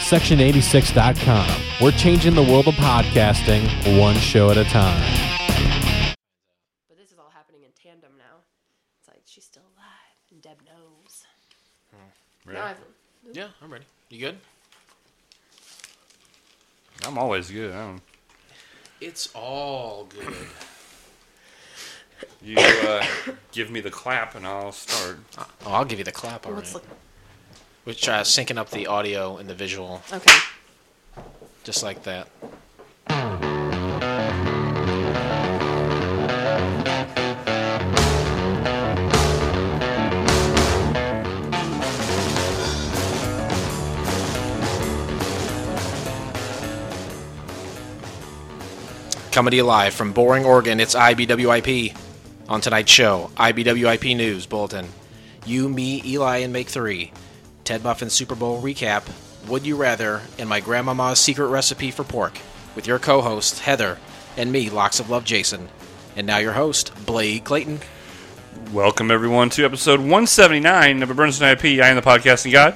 Section86.com. We're changing the world of podcasting one show at a time. But this is all happening in tandem now. It's like, she's still alive, and Deb knows. Ready? Now Yeah, I'm ready. You good? I'm always good. It's all good. You give me the clap and I'll start. Oh, I'll give you the clap already. Which syncing up the audio and the visual, Okay. just like that. Coming to you live from Boring, Oregon, it's IBWIP. On tonight's show, IBWIP News Bulletin. You, me, Eli, and Make 3. Ted Muffin Super Bowl recap. Would You Rather, and my grandmama's secret recipe for pork. With your co-host, Heather, and me, Locks of Love Jason. And now your host, Blake Clayton. Welcome, everyone, to episode 179 of A Bernstein IP. I am the podcasting god.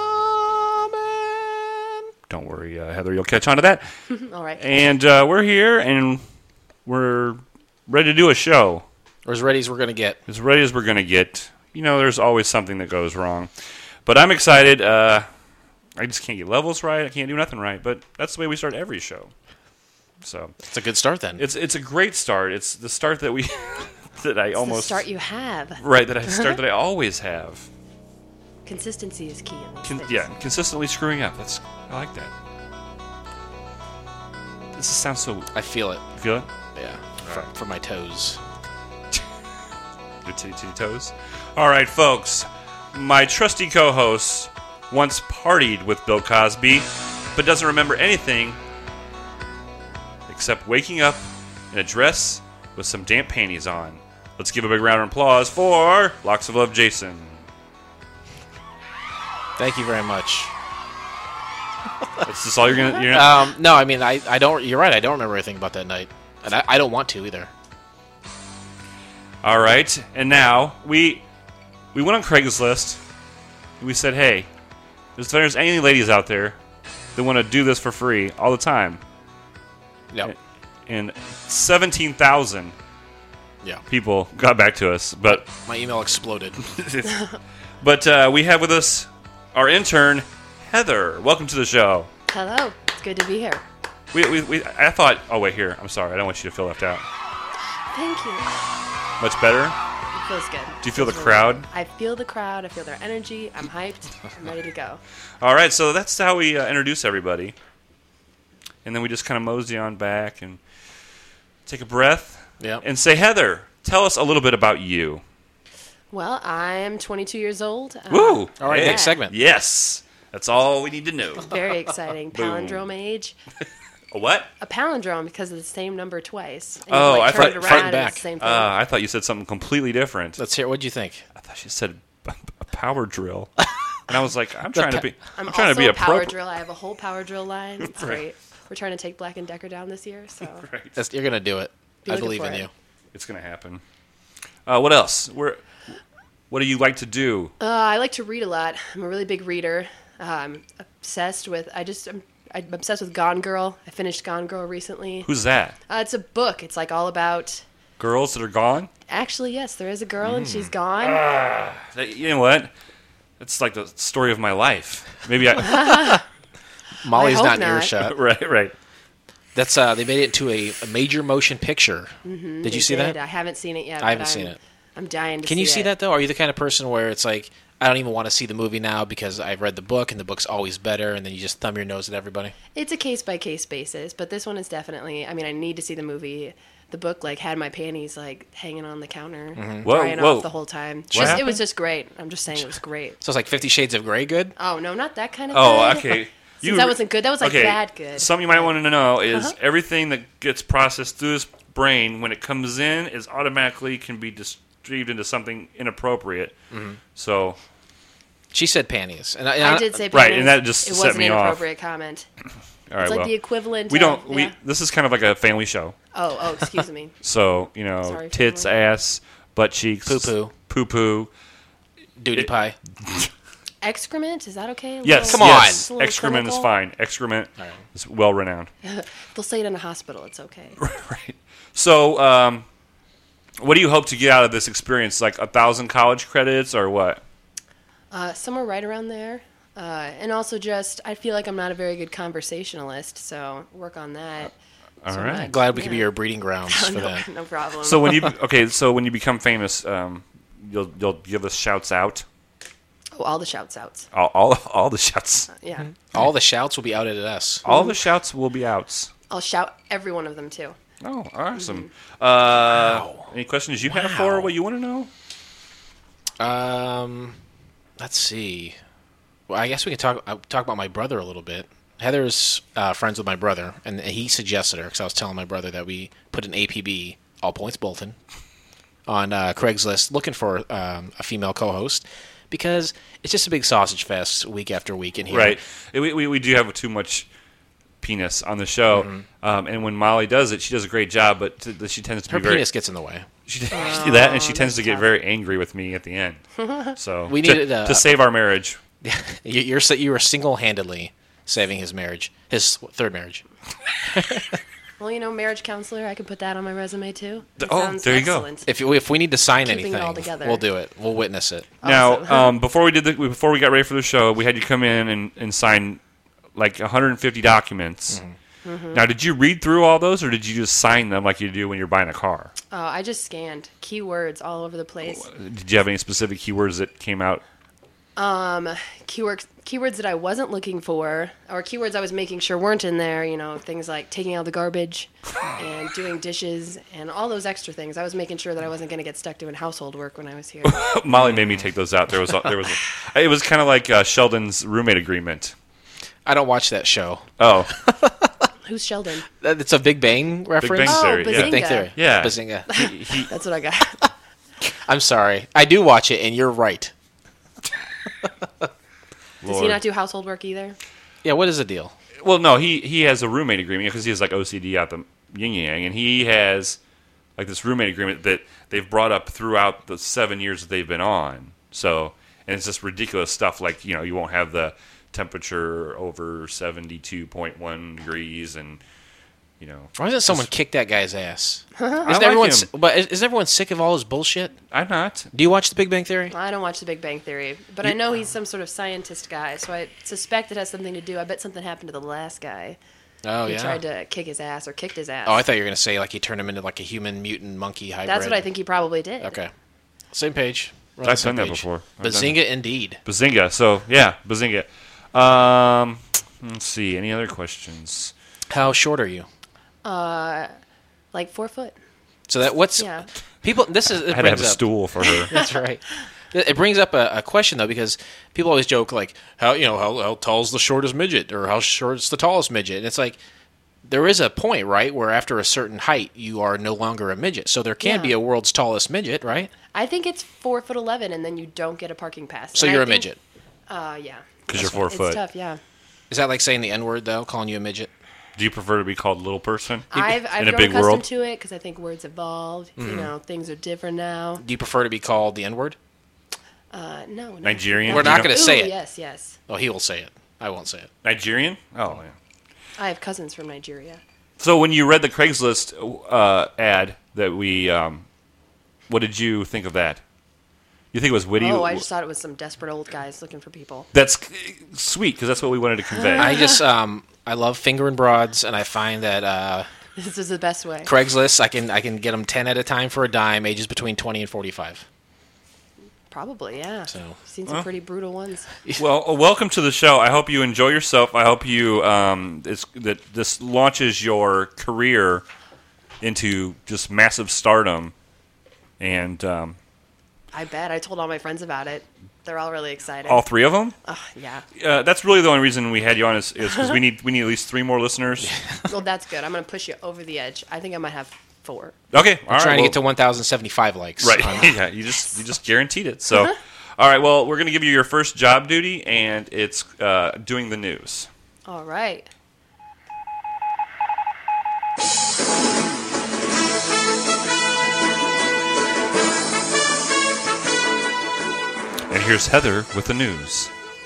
Amen. Don't worry, Heather, you'll catch on to that. All right. And we're here, and we're ready to do a show. Or as ready as we're going to get. As ready as we're going to get. You know, there's always something that goes wrong. But I'm excited. I just can't get levels right. I can't do nothing right. But that's the way we start every show. So It's a good start then. it's a great start. It's the start that we that I It's almost the start you have. right that I always have. Consistency is key in these things. Yeah, consistently screwing up. I like that. This sounds so. I feel it. You feel it? Yeah. From my toes. Your titty toes. All right, folks. My trusty co-host once partied with Bill Cosby, but doesn't remember anything except waking up in a dress with some damp panties on. Let's give a big round of applause for Locks of Love Jason. Thank you very much. Is this all you're gonna? No, I mean, I don't. You're right. I don't remember anything about that night, and I don't want to either. All right, and now we went on Craigslist. And we said, hey, if there's any ladies out there that want to do this for free all the time, Yep. and 17,000 Yeah. people got back to us, but My email exploded. we have with us our intern Heather. Welcome to the show. Hello. It's good to be here. I thought. Oh wait, here. I'm sorry. I don't want you to feel left out. Thank you. Much better. It feels good. Do you feel the Feels crowd? good. I feel the crowd. I feel their energy. I'm hyped. I'm ready to go. All right, so that's how we introduce everybody, and then we just kind of mosey on back and take a breath Yep. and say, Heather, tell us a little bit about you. Well, I'm 22 years old. Woo! All right, Hey. next segment. Yes, that's all we need to know. Very exciting. Boom. Palindrome age. A what? A palindrome because of the same number twice. And Oh, you, I like, turn thought- it front around and and back. it's the same thing. I thought you said something completely different. Let's hear. What'd you think? I thought you said a power drill, and I was like, I'm trying to be I'm trying also to be a power appropriate. drill. I have a whole power drill line. It's great. We're trying to take Black & Decker down this year, so That's, you're gonna do it. Be I looking believe for in it. you. It's gonna happen. What else? What do you like to do? I like to read a lot. I'm a really big reader. I'm obsessed with. I'm obsessed with Gone Girl. I finished Gone Girl recently. Who's that? It's a book. It's like all about. Girls that are gone? Actually, yes, there is a girl and she's gone. You know what? It's like the story of my life. Maybe I. Molly's hope not in not. earshot. right. That's they made it into a major motion picture. Did you see that? I haven't seen it yet. I haven't but seen it. I'm dying to see it. Can you see that though? Are you the kind of person where it's like, I don't even want to see the movie now because I've read the book and the book's always better, and then you just thumb your nose at everybody? It's a case-by-case basis, but this one is definitely. I mean, I need to see the movie. The book had my panties hanging on the counter, Whoa, drying whoa. off the whole time. What It happened? was just great. I'm just saying it was great. So it's like 50 Shades of Grey good? Oh no, not that kind of. Oh, good. okay. Since that wasn't good. That was okay. bad good. Something you might want to know is everything that gets processed through his brain when it comes in is automatically can be distributed into something inappropriate. So. She said panties. And I did say right, panties. and that just it set was an me off. inappropriate comment. All right, It's like well, the equivalent. we don't. Of, We yeah. this is kind of like a family show. Oh, excuse me. So Sorry, tits, family. ass, butt cheeks, Poo-poo. poo poo. Duty pie. Excrement, is that okay? Yes, Come on. yes. A little Excrement is clinical? fine. Excrement is well renowned. They'll say it in a hospital. It's okay. Right. So, what do you hope to get out of this experience? Like 1,000 college credits or what? Somewhere right around there. And also just, I feel like I'm not a very good conversationalist, so work on that. All right. Glad we could be your breeding grounds for that. No problem. So when you become famous, you'll give us shouts out. Oh, all the shouts outs. All the shouts. Yeah. All the shouts will be outed at us. All the shouts will be outs. I'll shout every one of them too. Oh, awesome. Any questions you have for Wow. what you want to know? Let's see. Well, I guess we can talk about my brother a little bit. Heather's friends with my brother, and he suggested her because I was telling my brother that we put an APB, All Points Bolton, on Craigslist looking for a female co-host because it's just a big sausage fest week after week in here. Right. We do have too much penis on the show, and when Molly does it, she does a great job, but she tends to Her be very penis gets in the way. she does that, and she tends to that's get tough. very angry with me at the end. So We needed, to save our marriage. You were single-handedly saving his marriage, his third marriage. Well, marriage counselor, I could put that on my resume too. That Oh, sounds there you go. excellent. If we need to sign Keeping it all anything, together. we'll do it. We'll witness it. Now, Awesome. before we got ready for the show, we had you come in and sign like 150 documents. Now, did you read through all those, or did you just sign them like you do when you're buying a car? Oh, I just scanned keywords all over the place. Did you have any specific keywords that came out? Keywords that I wasn't looking for, or keywords I was making sure weren't in there. Things like taking out the garbage and doing dishes and all those extra things. I was making sure that I wasn't going to get stuck doing household work when I was here. Molly made me take those out. It was kind of like Sheldon's roommate agreement. I don't watch that show. Oh, Who's Sheldon? It's a Big Bang reference. Bang Theory, yeah. Bazinga. Big Bang Theory. Yeah. Bazinga. That's what I got. I'm sorry. I do watch it, and you're right. Does he not do household work either? Yeah, what is the deal? Well, no, he has a roommate agreement because he has like OCD out the yin yang, and he has like this roommate agreement that they've brought up throughout the 7 years that they've been on. So, and it's just ridiculous stuff like you won't have the temperature over 72.1 degrees, and Why doesn't someone kick that guy's ass? I like him. But is everyone sick of all his bullshit? I'm not. Do you watch The Big Bang Theory? I don't watch The Big Bang Theory, but I know he's some sort of scientist guy, so I suspect it has something to do. I bet something happened to the last guy. Oh, He yeah. tried to kick his ass or kicked his ass. Oh, I thought you were going to say like he turned him into like a human mutant monkey hybrid. That's what I think he probably did. Okay. Same page. We're on the I've same done that page. before. I've done Bazinga indeed. Bazinga. So yeah, Bazinga. Let's see. Any other questions? How short are you? Like 4 foot. So that what's Yeah. people? This is. It I had to have brings a up- stool for her. That's right. It brings up a question though, because people always joke like, how tall's the shortest midget, or how short's the tallest midget, and it's like there is a point, right, where after a certain height you are no longer a midget. So there can Yeah. be a world's tallest midget, right? I think it's 4'11", and then you don't get a parking pass. So And you're I a think- midget. Yeah. Because you're 4 It's foot. tough, yeah. Is that like saying the N-word though, calling you a midget? Do you prefer to be called little person? I've in a grown big accustomed world? to it because I think words evolved. Things are different now. Do you prefer to be called the N-word? No. Nigerian? We're Do not you gonna know- say Ooh, it. Yes. Oh, he will say it. I won't say it. Nigerian? Oh, yeah. I have cousins from Nigeria. So when you read the Craigslist ad that we, what did you think of that? You think it was witty? Oh, I just thought it was some desperate old guys looking for people. That's sweet because that's what we wanted to convey. I just I love fingering broads, and I find that This is the best way. Craigslist I can get them 10 at a time for a dime, ages between 20 and 45. Probably, yeah. So- Seen some pretty brutal ones. Well, welcome to the show. I hope you enjoy yourself. I hope you that this launches your career into just massive stardom. And I bet. I told all my friends about it. They're all really excited. all three of them. Yeah. That's really the only reason we had you on is because we need at least 3 more listeners. Well, that's good. I'm going to push you over the edge. I think I might have 4. Okay, all right. Trying to well- get to 1,075 likes. Right. on- Yeah, you just guaranteed it. So, all right. Well, we're going to give you your first job duty, and it's doing the news. All right. And here's Heather with the news.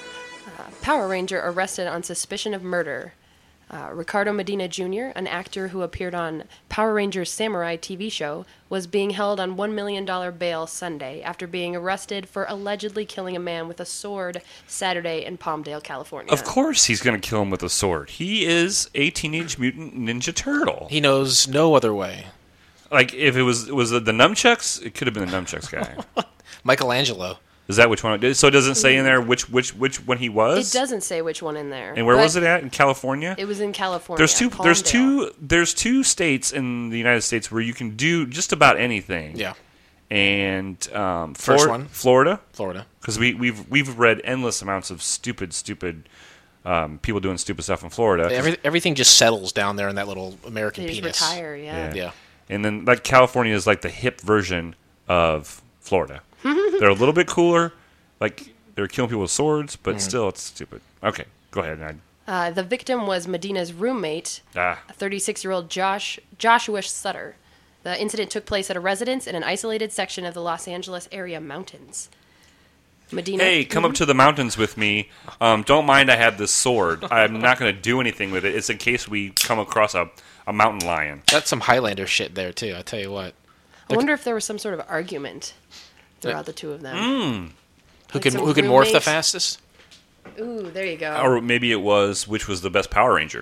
Power Ranger arrested on suspicion of murder. Ricardo Medina Jr., an actor who appeared on Power Rangers Samurai TV show, was being held on $1 million bail Sunday after being arrested for allegedly killing a man with a sword Saturday in Palmdale, California. Of course he's going to kill him with a sword. He is a Teenage Mutant Ninja Turtle. He knows no other way. Like, if it was it the nunchucks, it could have been the nunchucks guy. Michelangelo. Is that which one it is? So it doesn't say in there which one he was? It doesn't say which one in there. And where but was it at? In California? It was in California. There's two states in the United States where you can do just about anything. Yeah. And First one? Florida. Florida. Because we've read endless amounts of stupid people doing stupid stuff in Florida. Everything just settles down there in that little American They just penis. retire, yeah. Yeah. And then like California is like the hip version of Florida. They're a little bit cooler. Like they're killing people with swords, but still it's stupid. Okay, go ahead. The victim was Medina's roommate, a 36-year-old Joshua Sutter. The incident took place at a residence in an isolated section of the Los Angeles area mountains. Medina. Hey, come up to the mountains with me. Don't mind I have this sword. I'm not going to do anything with it. It's in case we come across a mountain lion. That's some Highlander shit there, too. I tell you what. I wonder if there was some sort of argument throughout the two of them. Who Like can some morph the roommates. fastest? Ooh, there you go. Or maybe it was which was the best Power Ranger.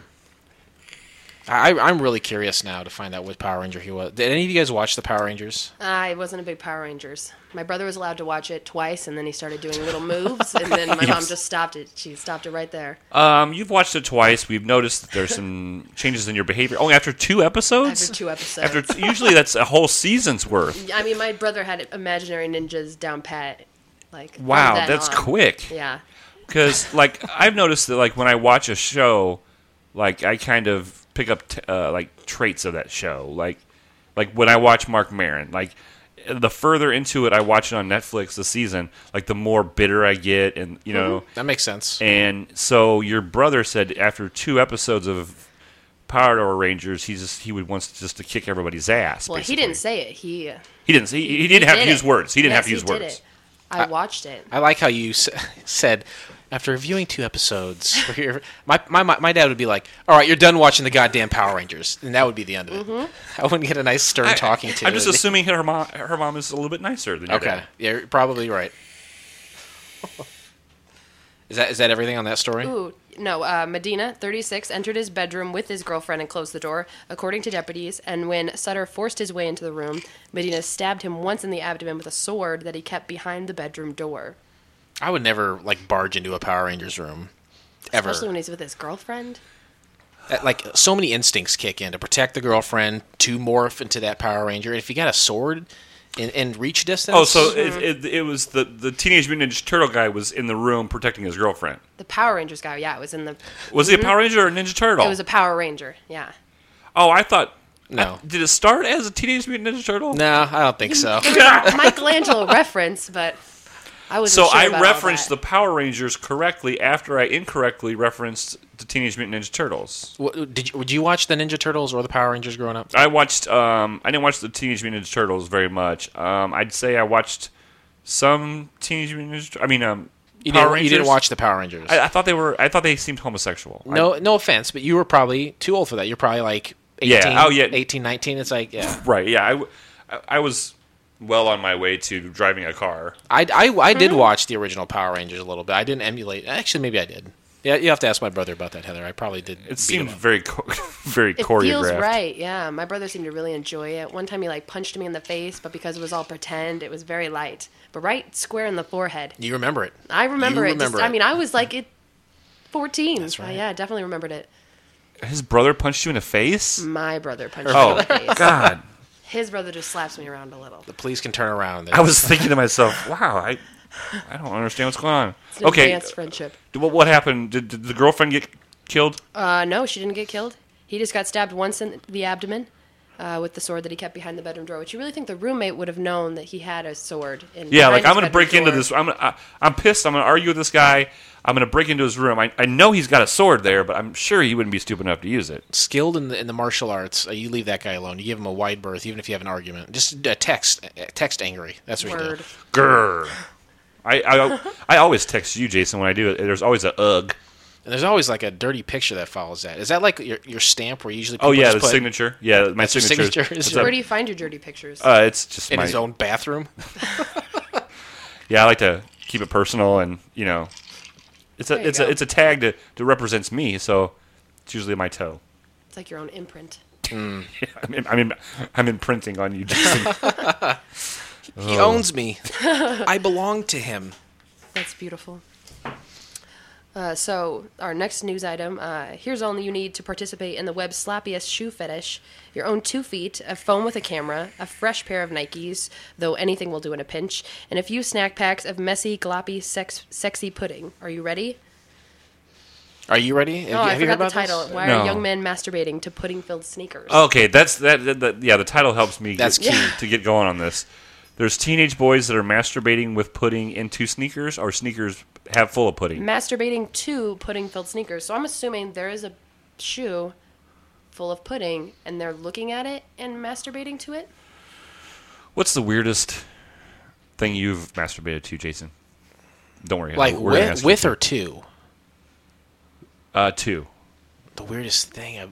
I'm really curious now to find out what Power Ranger he was. Did any of you guys watch the Power Rangers? I wasn't a big Power Rangers. My brother was allowed to watch it twice, and then he started doing little moves, and then my mom just stopped it. She stopped it right there. You've watched it twice. We've noticed that there's some changes in your behavior. Only after 2 episodes? After 2 episodes. Usually that's a whole season's worth. I mean, my brother had imaginary ninjas down pat. Like, from Wow, then that's on. quick. Yeah. Because, like, I've noticed that, like, when I watch a show, like, I kind of pick up, like, traits of that show. Like when I watch Mark Maron, like, the further into it I watch it on Netflix this season, like, the more bitter I get, and, you know. That makes sense. And so your brother said after 2 episodes of Power Rangers, he would want just to kick everybody's ass. Well, basically. he didn't say it. He didn't have to use words. He didn't have to use did words. it. I watched it. I like how you said, after viewing 2 episodes, my dad would be like, all right, you're done watching the goddamn Power Rangers. And that would be the end of it. I wouldn't get a nice stern talking to. I'm just assuming her mom is a little bit nicer than your Okay. dad. Yeah, you're probably right. Is that everything on that story? Ooh, no. Medina, 36, entered his bedroom with his girlfriend and closed the door, according to deputies. And when Sutter forced his way into the room, Medina stabbed him once in the abdomen with a sword that he kept behind the bedroom door. I would never barge into a Power Rangers room, ever. Especially when he's with his girlfriend. So many instincts kick in to protect the girlfriend, to morph into that Power Ranger. And if you got a sword in reach distance, Oh, so it was the Teenage Mutant Ninja Turtle guy was in the room protecting his girlfriend. The Power Rangers guy, yeah, it was in the... Was he a Power Ranger or a Ninja Turtle? It was a Power Ranger, yeah. Oh, I thought... No. Did it start as a Teenage Mutant Ninja Turtle? No, I don't think so. Michelangelo reference, but I wasn't So sure I about all referenced that. the Power Rangers correctly after I incorrectly referenced the Teenage Mutant Ninja Turtles. Would you watch the Ninja Turtles or the Power Rangers growing up? I watched. I didn't watch the Teenage Mutant Ninja Turtles very much. I'd say I watched some Teenage Mutant Ninja. Power Rangers. You didn't watch the Power Rangers. I thought they were. I thought they seemed homosexual. No offense, but you were probably too old for that. You're probably like 18, Yeah, oh, yeah. 18, 19. It's like, yeah. Right. Yeah. I was well on my way to driving a car. I did watch the original Power Rangers a little bit. I didn't emulate. Actually, maybe I did. Yeah, you have to ask my brother about that, Heather. I probably did. It seemed very very It choreographed. feels right, yeah. My brother seemed to really enjoy it. One time he punched me in the face, but because it was all pretend, it was very light. But right square in the forehead. You remember it. I remember You it. remember I it. mean, I was 14. That's right. Yeah, I definitely remembered it. His brother punched you in the face. My brother punched me Oh in the face. God! His brother just slaps me around a little. The police can turn around. I was thinking to myself, wow, I don't understand what's going on. It's an Okay, advanced friendship. what happened? Did the girlfriend get killed? No, she didn't get killed. He just got stabbed once in the abdomen with the sword that he kept behind the bedroom door. Which you really think the roommate would have known that he had a sword? Yeah, like behind I'm his going to break bedroom into door. this. I'm pissed. I'm going to argue with this guy. I'm going to break into his room. I know he's got a sword there, but I'm sure he wouldn't be stupid enough to use it. Skilled in the martial arts, you leave that guy alone. You give him a wide berth, even if you have an argument. Just text angry. That's what you Word. do. Grr. I always text you, Jason, when I do it. There's always a ugh. And there's always like a dirty picture that follows that. Is that like your stamp where usually Oh people yeah, just the put signature. Yeah, my That's your signature. signature? It's Is a- Where do you find your dirty pictures? it's just in my, his own bathroom? Yeah, I like to keep it personal, and it's There you a go. it's a tag that represents me. So it's usually my toe. It's like your own imprint. I'm imprinting on you, Jason. He owns me. I belong to him. That's beautiful. So our next news item, here's all you need to participate in the web's slappiest shoe fetish. Your own 2 feet, a phone with a camera, a fresh pair of Nikes, though anything will do in a pinch, and a few snack packs of messy, gloppy, sexy pudding. Are you ready? Are you ready? Oh, I Have you heard forgot the about title. this? Why No. are young men masturbating to pudding-filled sneakers? Okay, that's that. Yeah, the title helps me. That's key. To get going on this. There's teenage boys that are masturbating with pudding into sneakers, or sneakers have full of pudding. Masturbating to pudding-filled sneakers. So I'm assuming there is a shoe full of pudding, and they're looking at it and masturbating to it? What's the weirdest thing you've masturbated to, Jason? Don't worry. Like we're gonna ask with you. or two? 2. The weirdest thing.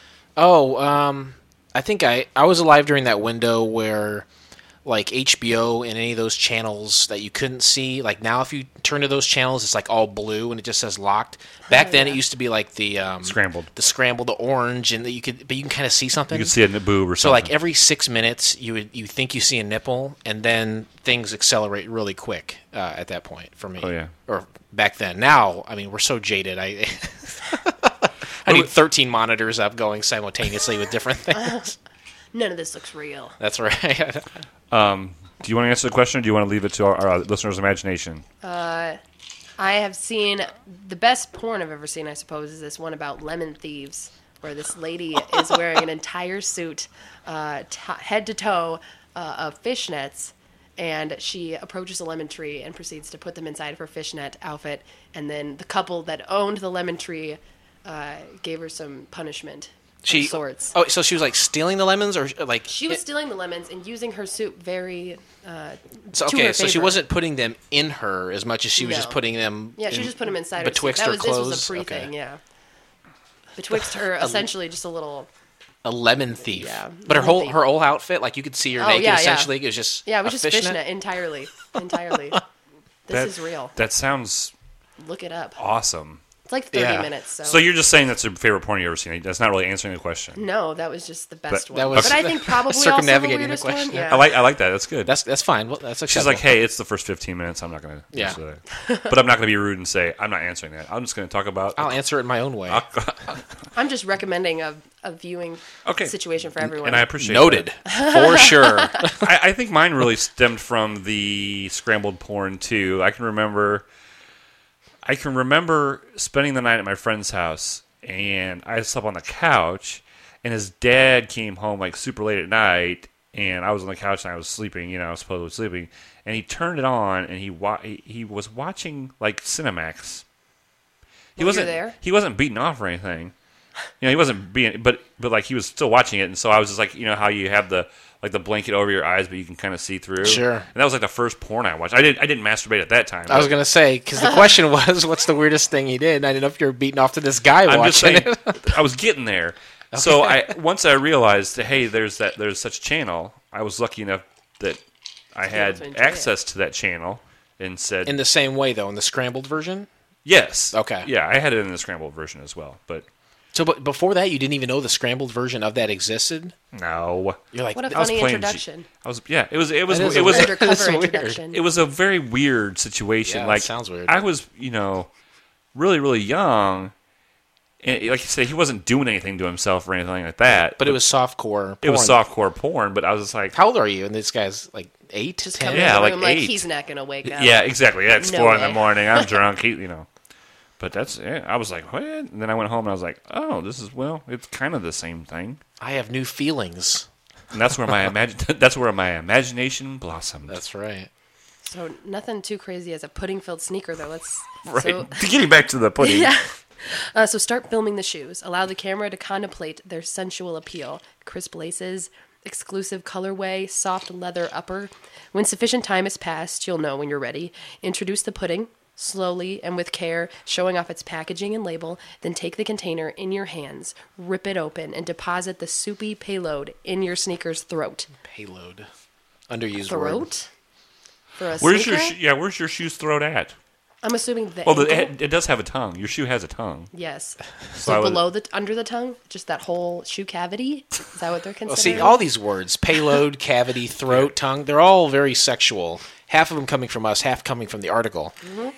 I think I was alive during that window where, like, HBO and any of those channels that you couldn't see. Like now, if you turn to those channels, it's like all blue and it just says locked. Back then, yeah. it used to be like the Scrambled. the orange, and that you can kind of see something. You could see a boob or So something. like every 6 minutes, you think you see a nipple, and then things accelerate really quick at that point for me. Oh, yeah. Or back then. Now, I mean, we're so jaded. I need 13 monitors up going simultaneously with different things. None of this looks real. That's right. Do you want to answer the question, or do you want to leave it to our listeners' imagination? I have seen the best porn I've ever seen, I suppose, is this one about lemon thieves, where this lady is wearing an entire suit, head to toe, of fishnets, and she approaches a lemon tree and proceeds to put them inside of her fishnet outfit, and then the couple that owned the lemon tree gave her some punishment of sorts. Oh, so she was like stealing the lemons, or like She was stealing the lemons and using her suit very So, to okay, her so she favor. wasn't putting them in her as much as she was No. just putting them. Yeah, she just put them inside her suit. betwixt That her was, this was clothes? a pre Okay. thing, yeah. Betwixt her, essentially just a little. A lemon thief. Yeah, But her lemon thief. whole outfit, like you could see her Oh, naked. yeah, yeah. Essentially, it was just Yeah, it was a just fishnet fishnet. entirely. Entirely. This is real. That sounds Look it up. awesome. It's like 30 Yeah. minutes. So, So you're just saying that's your favorite porn you've ever seen. That's not really answering the question. no, that was just the best That- one. that was but I think probably also the circumnavigating the weirdest question. one. Yeah. I like that. That's good. That's fine. Well, that's She's acceptable. like, hey, it's the first 15 minutes. I'm not going to Yeah. answer that. But I'm not going to be rude and say, I'm not answering that. I'm just going to talk about... I'll answer it in my own way. I'm just recommending a viewing Okay. situation for everyone. And I appreciate Noted for sure. that. I think mine really stemmed from the scrambled porn, too. I can remember spending the night at my friend's house, and I slept on the couch, and his dad came home like super late at night, and I was on the couch and I was sleeping, I was supposedly sleeping, and he turned it on, and he was watching like Cinemax. He While you were wasn't there? He wasn't beating off or anything. He wasn't being, but like he was still watching it, and so I was just like, how you have the blanket over your eyes, but you can kind of see through. Sure. And that was like the first porn I watched. I didn't masturbate at that time. I was gonna say because the question was, "What's the weirdest thing he did?" And I didn't know if you were beating off to this guy I'm just watching saying, it. I was getting there. So once I realized, hey, there's such a channel. I was lucky enough that I able had to enjoy access to that channel, and said In the same way, though, in the scrambled version. yes. Okay. Yeah, I had it in the scrambled version as well, but So, but before that, you didn't even know the scrambled version of that existed. no. You're like, What a I was funny playing introduction. It was That is it a was weird- Undercover That's weird. introduction. it was a very weird situation. Yeah, like that sounds weird. I was, really, really young, and like you said, he wasn't doing anything to himself or anything like that. but it was softcore. it was porn. softcore porn. But I was just like, How old are you? And this guy's like 8, Just 10. coming Yeah, in the like room 8. he's not going to wake up. yeah, exactly. Yeah, it's No 4 in the way. morning. I'm drunk. But I was like, what? And then I went home and I was like, oh, it's kind of the same thing. I have new feelings. And that's where my imagination blossomed. That's right. So nothing too crazy as a pudding-filled sneaker, though. Let's right. So, Getting back to the pudding. yeah. So start filming the shoes. Allow the camera to contemplate their sensual appeal. Crisp laces, exclusive colorway, soft leather upper. When sufficient time has passed, you'll know when you're ready. Introduce the pudding, slowly and with care, showing off its packaging and label. Then take the container in your hands, rip it open, and deposit the soupy payload in your sneaker's throat. Payload. Underused word. Throat? For a Where's sneaker? where's your shoe's throat at? I'm assuming the Well, ankle? it does have a tongue. Your shoe has a tongue. Yes. So I So would- below under the tongue, just that whole shoe cavity. Is that what they're Well, considering? see, all these words, payload, cavity, throat, tongue, they're all very sexual. Half of them coming from us, half coming from the article.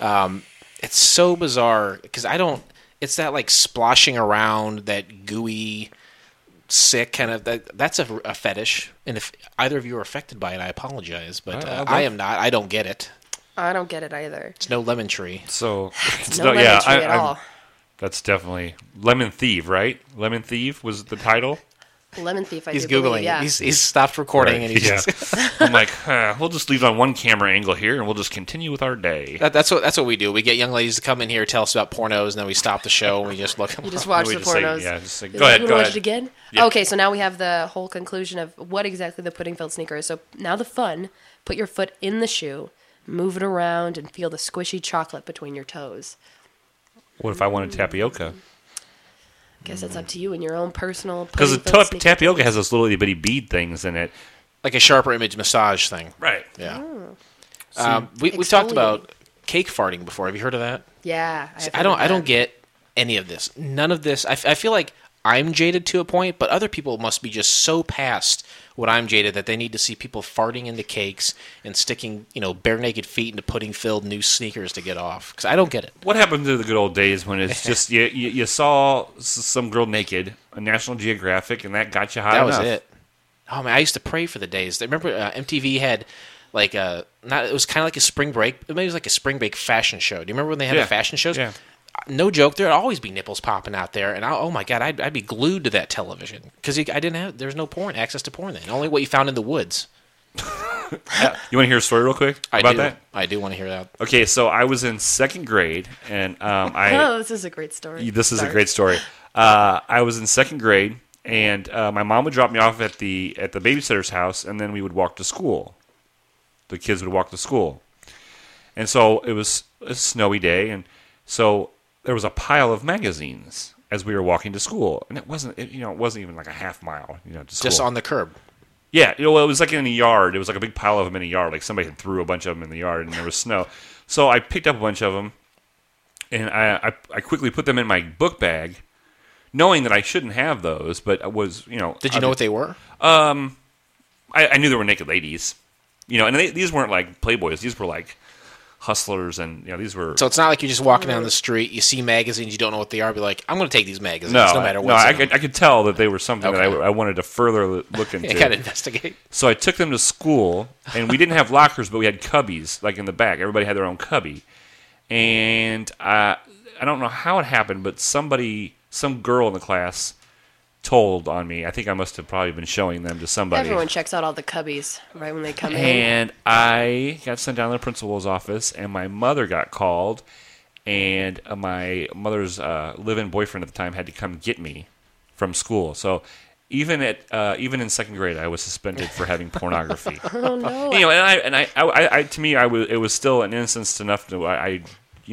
It's so bizarre because it's that like splashing around, that gooey, sick kind of, that's a fetish. And if either of you are affected by it, I apologize. But I am not. I don't get it. I don't get it either. It's no lemon tree. So No lemon tree at all. That's definitely Lemon Thief, right? Lemon Thief was the title. Lemon Thief, I He's do Googling. believe, yeah. He's stopped recording and he's yeah. just... I'm like, we'll just leave it on one camera angle here, and we'll just continue with our day. That's what we do. We get young ladies to come in here, tell us about pornos, and then we stop the show and we just look them You up. just watch We the just say, pornos. yeah, just say, You're go like, ahead, "You go wanna watch ahead. it again? Yeah. Okay, so now we have the whole conclusion of what exactly the pudding-filled sneaker is. So now the fun, put your foot in the shoe, move it around, and feel the squishy chocolate between your toes. What if I wanted tapioca? Guess that's up to you and your own personal Because the pudding-filled sneaker. tapioca has those little itty bitty bead things in it. Like a sharper image massage thing. Right. Yeah. Oh. We've talked about cake farting before. Have you heard of that? Yeah. I don't get any of this. None of this. I feel like I'm jaded to a point, but other people must be just so past what I'm jaded that they need to see people farting into cakes and sticking, bare naked feet into pudding-filled new sneakers to get off. Because I don't get it. What happened to the good old days when it's just you saw some girl naked on National Geographic and that got you hot That enough? was it. Oh man, I used to pray for the days. I remember MTV had like it was kind of like a spring break. Maybe it was like a spring break fashion show. Do you remember when they had Yeah. the fashion shows? Yeah. No joke, there'd always be nipples popping out there, and oh my god, I'd be glued to that television because there's no access to porn then. Only what you found in the woods. You want to hear a story real quick about that? I do want to hear that. Okay, so I was in second grade, and Oh, this is a great story. This is a Sorry. great story. I was in second grade, and my mom would drop me off at the babysitter's house, and then we would walk to school. The kids would walk to school, and so it was a snowy day, and so there was a pile of magazines as we were walking to school, and it wasn't even like a half mile, to school. Just on the curb. Yeah, it was like in a yard. It was like a big pile of them in a yard. Like somebody had threw a bunch of them in the yard, and there was snow. So I picked up a bunch of them, and I quickly put them in my book bag, knowing that I shouldn't have those. But I was, Did you know what they were? I knew they were naked ladies, and these weren't like Playboys. These were like Hustlers, and these were. So it's not like you're just walking down the street, you see magazines, you don't know what they are, be like, I'm going to take these magazines, no no matter what. No, I could tell that they were something that Okay. I wanted to further look into. You got to investigate. So I took them to school, and we didn't have lockers, but we had cubbies, like in the back. Everybody had their own cubby. And I don't know how it happened, but some girl in the class told on me. I think I must have probably been showing them to somebody. Everyone checks out all the cubbies right when they come in. And I got sent down to the principal's office, and my mother got called, and my mother's live-in boyfriend at the time had to come get me from school. So even in second grade, I was suspended for having pornography. Oh no! It was still an instance enough to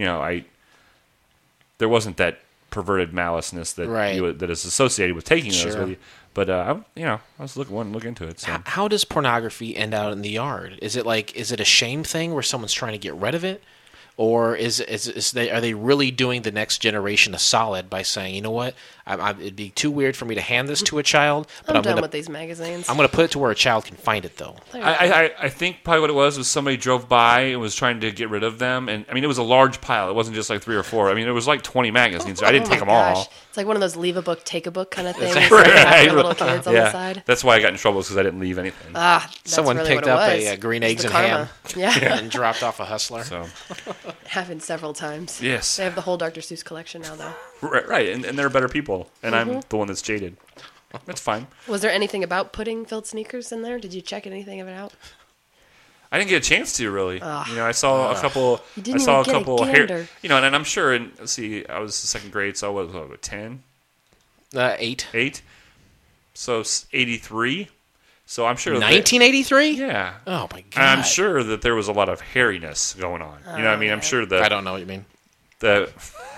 there wasn't that perverted maliceness that Right. that is associated with taking those Sure. with you. But I was wanting to look into it. So. How does pornography end out in the yard? Is it a shame thing where someone's trying to get rid of it? Or are they really doing the next generation a solid by saying, you know what, it'd be too weird for me to hand this to a child, but I'm done gonna with these magazines. I'm going to put it to where a child can find it, though. I think probably what it was somebody drove by and was trying to get rid of them. And, it was a large pile. It wasn't just like 3 or 4. It was like 20 magazines. I didn't Oh take my them all. gosh. It's like one of those leave a book, take a book kind of things. Right. Like for little kids on the side. That's why I got in trouble, because I didn't leave anything. That's Someone really picked what up it was. a green It's eggs the and karma. ham. Yeah, And dropped off a Hustler. So happened several times. yes, They have the whole Dr. Seuss collection now, though. right, and they're better people, and Mm-hmm. I'm the one that's jaded. That's fine. Was there anything about pudding-filled sneakers in there? Did you check anything of it out? I didn't get a chance to really. I saw a couple. You didn't I saw even a get a couple gander. and I'm sure. And let's see, I was in second grade, so I was what, 10, 8. 8. So 83. So I'm sure. 1983? Yeah. Oh my god. And I'm sure that there was a lot of hairiness going on. You know what I mean? I'm sure that. I don't know what you mean. That.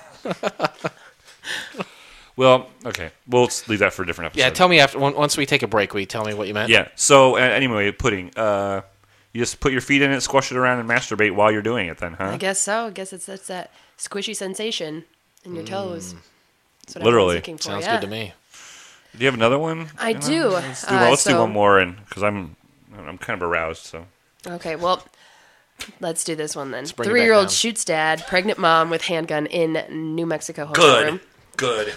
Well, okay. We'll leave that for a different episode. Yeah, tell me once we take a break. Will you tell me what you meant? Yeah. So anyway, pudding. You just put your feet in it, squash it around, and masturbate while you're doing it. Then, huh? I guess so. I guess it's that squishy sensation in your toes. That's what Literally. I was looking for. Sounds yeah. good to me. Do you have another one? I do. Let's do one more, and because I'm kind of aroused. So. Okay, well, let's do this one then. bring it back 3-year-old down. shoots dad, pregnant mom with handgun in New Mexico hotel room. Good.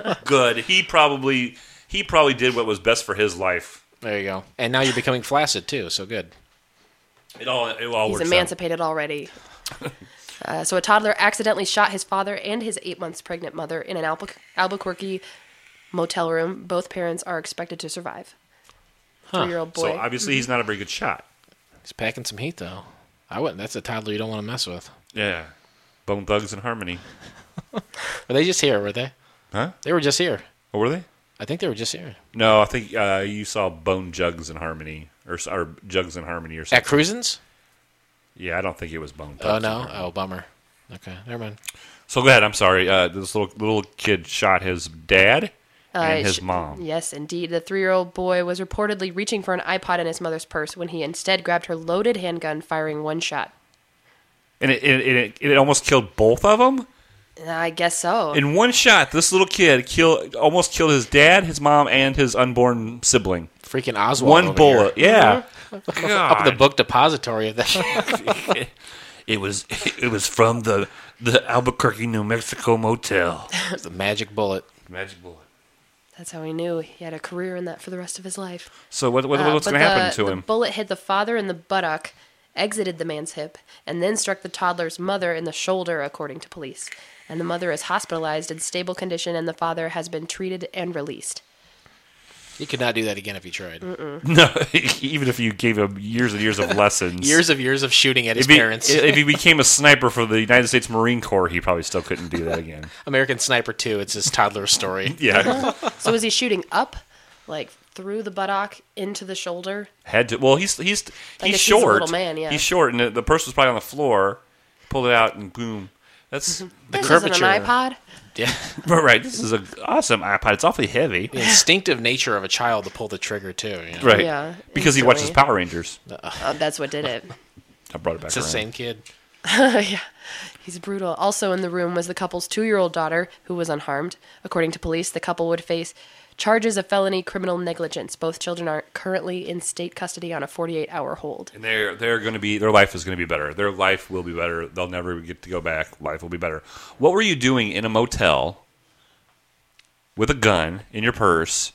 He probably did what was best for his life. There you go. And now you're becoming flaccid too, so good. It all He's works out. emancipated already. So a toddler accidentally shot his father and his 8 months pregnant mother in an Albuquerque motel room. Both parents are expected to survive. 3-year-old boy. So obviously he's not a very good shot. He's packing some heat though. I wouldn't. That's a toddler you don't want to mess with. Yeah. Bone Thugs and Harmony. Were they just here? Were they? Huh? They were just here. What were they? I think they were just here No, I think you saw Bone Jugs and Harmony or Jugs and Harmony or something. at Cruisins. Yeah, I don't think it was Bone Thugs. Oh and no! Harmony. Oh bummer. Okay, never mind. So go ahead. I'm sorry. This little kid shot his dad and his mom. Yes, indeed. The 3-year-old boy was reportedly reaching for an iPod in his mother's purse when he instead grabbed her loaded handgun, firing one shot. And it almost killed both of them. I guess so. In one shot, this little kid almost killed his dad, his mom, and his unborn sibling. Freaking Oswald. One over bullet. here. Yeah. Up in the book depository of that. It was from the Albuquerque, New Mexico motel. It's the magic bullet. Magic bullet. That's how he knew he had a career in that for the rest of his life. So what's But going to happen to the him? bullet hit the father in the buttock, exited the man's hip, and then struck the toddler's mother in the shoulder, according to police. And the mother is hospitalized in stable condition, and the father has been treated and released. You could not do that again if you tried. No, even if you gave him years and years of lessons. Years of shooting at his If he, parents. if he became a sniper for the United States Marine Corps, he probably still couldn't do that again. American Sniper 2. It's his toddler story. Yeah. So was he shooting up, like through the buttock into the shoulder? Had to. Well, he's I guess he's a short. little man, yeah. He's short, and the person was probably on the floor. Pulled it out, and boom. That's The This curvature. isn't an iPod. Yeah. right. This is an awesome iPod. It's awfully heavy. The instinctive nature of a child to pull the trigger, too. You know? Right. Yeah, Because he instantly. watches Power Rangers. That's what did it. I brought it back It's the around. same kid. Yeah, he's brutal. Also in the room was the couple's 2-year-old daughter, who was unharmed. According to police, the couple would face charges of felony criminal negligence. Both children are currently in state custody on a 48-hour hold. And they're going to be, their life is going to be better. Their life will be better. They'll never get to go back. Life will be better. What were you doing in a motel with a gun in your purse,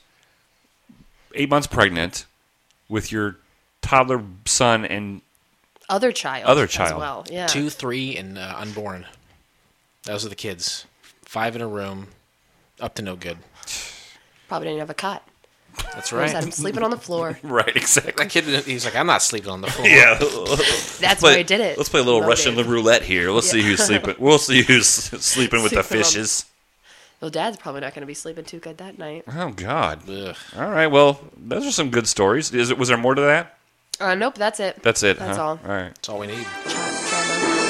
8 months pregnant, with your toddler son and Other child. Other As child. well. Yeah. 2, 3, and unborn. Those are the kids. 5 in a room. Up to no good. Probably didn't have a cot. That's Just had right. him sleeping on the floor. right, exactly. That kid, he's like, I'm not sleeping on the floor. Yeah, That's where he did it. Let's play a little Loved Russian it. roulette here. Let's see who's sleeping. We'll see who's sleeping with the Sleeping on- fishes. Well, Dad's probably not going to be sleeping too good that night. Oh God! Ugh. All right, well, those are some good stories. Was there more to that? Nope, that's it. That's it. That's huh? all. All right. That's all we need. Trauma.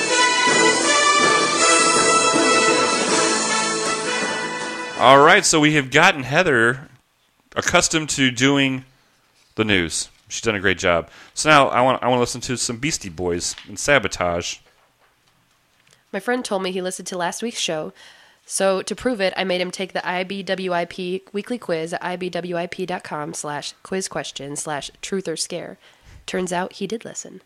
All right. So we have gotten Heather accustomed to doing the news. She's done a great job. So now I want to listen to some Beastie Boys and Sabotage. My friend told me he listened to last week's show, so to prove it, I made him take the IBWIP weekly quiz at ibwip.com/quizquestion/truth-or-scare. Turns out he did listen.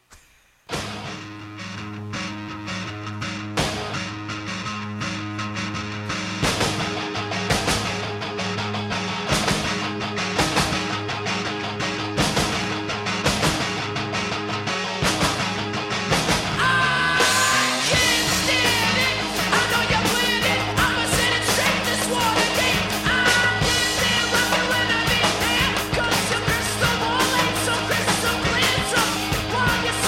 Cause your crystal ball ain't so crystal clear. So while you're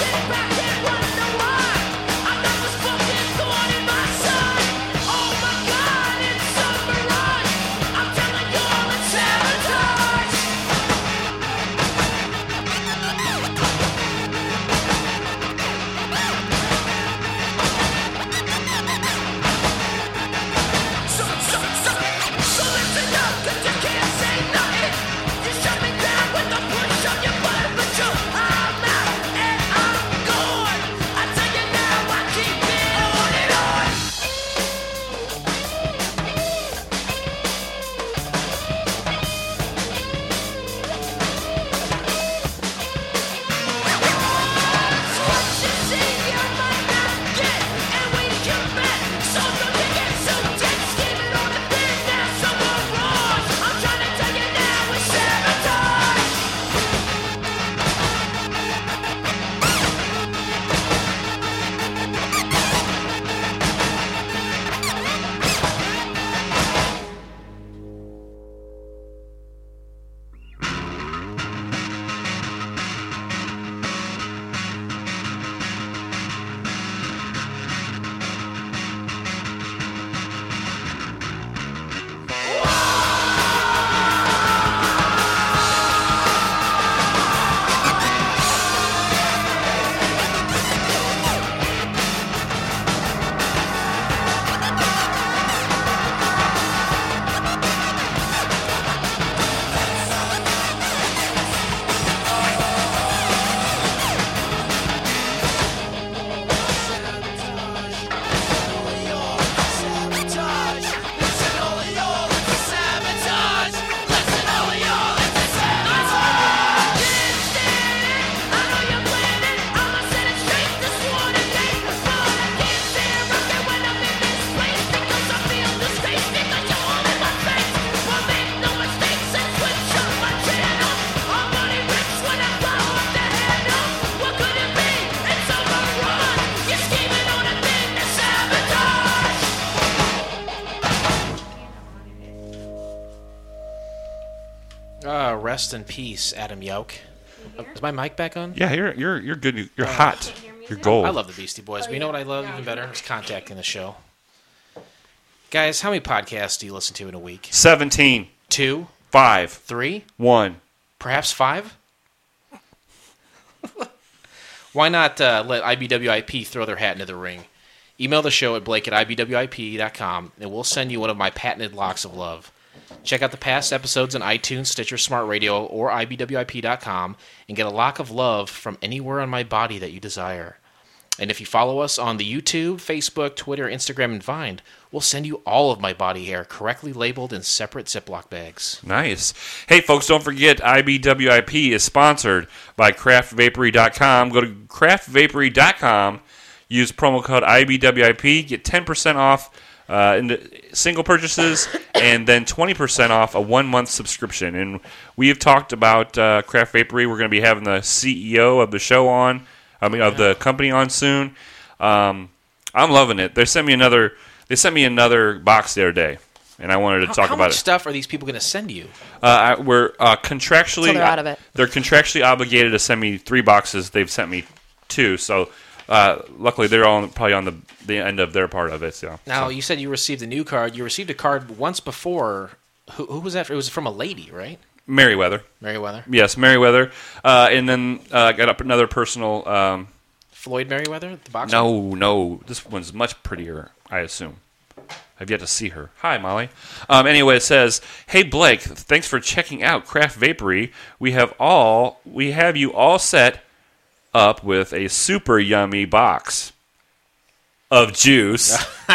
Rest in peace, Adam Yauch. Is my mic back on? Yeah, you're good. You're hot. You're gold. I love the Beastie Boys, but you know what I love even better? It's contacting the show. Guys, how many podcasts do you listen to in a week? 17. 2? 5. 3? 1. Perhaps 5? Why not let IBWIP throw their hat into the ring? Email the show at blake@ibwip.com, and we'll send you one of my patented locks of love. Check out the past episodes on iTunes, Stitcher Smart Radio, or ibwip.com, and get a lock of love from anywhere on my body that you desire. And if you follow us on the YouTube, Facebook, Twitter, Instagram, and Vine, we'll send you all of my body hair correctly labeled in separate Ziploc bags. Nice. Hey, folks, don't forget IBWIP is sponsored by craftvapory.com. Go to craftvapory.com, use promo code IBWIP, get 10% off in the single purchases, and then 20% off a 1-month subscription. And we have talked about Craft Vapory. We're going to be having the CEO of the show on, of the company on soon. I'm loving it. They sent me another box the other day, and I wanted to talk about it. How much stuff are these people going to send you? We're contractually. So they're out of it. They're contractually obligated to send me 3 boxes. They've sent me 2, so luckily they're all probably on the end of their part of it. So. Now, you said you received a new card. You received a card once before. Who was that? It was from a lady, right? Merriweather. Merriweather? Yes, Merriweather. And then I got up another personal... Floyd Merriweather, the boxer? No. This one's much prettier, I assume. I've yet to see her. Hi, Molly. Anyway, it says, "Hey, Blake, thanks for checking out Craft Vapory. We have you all set up with a super yummy box of juice."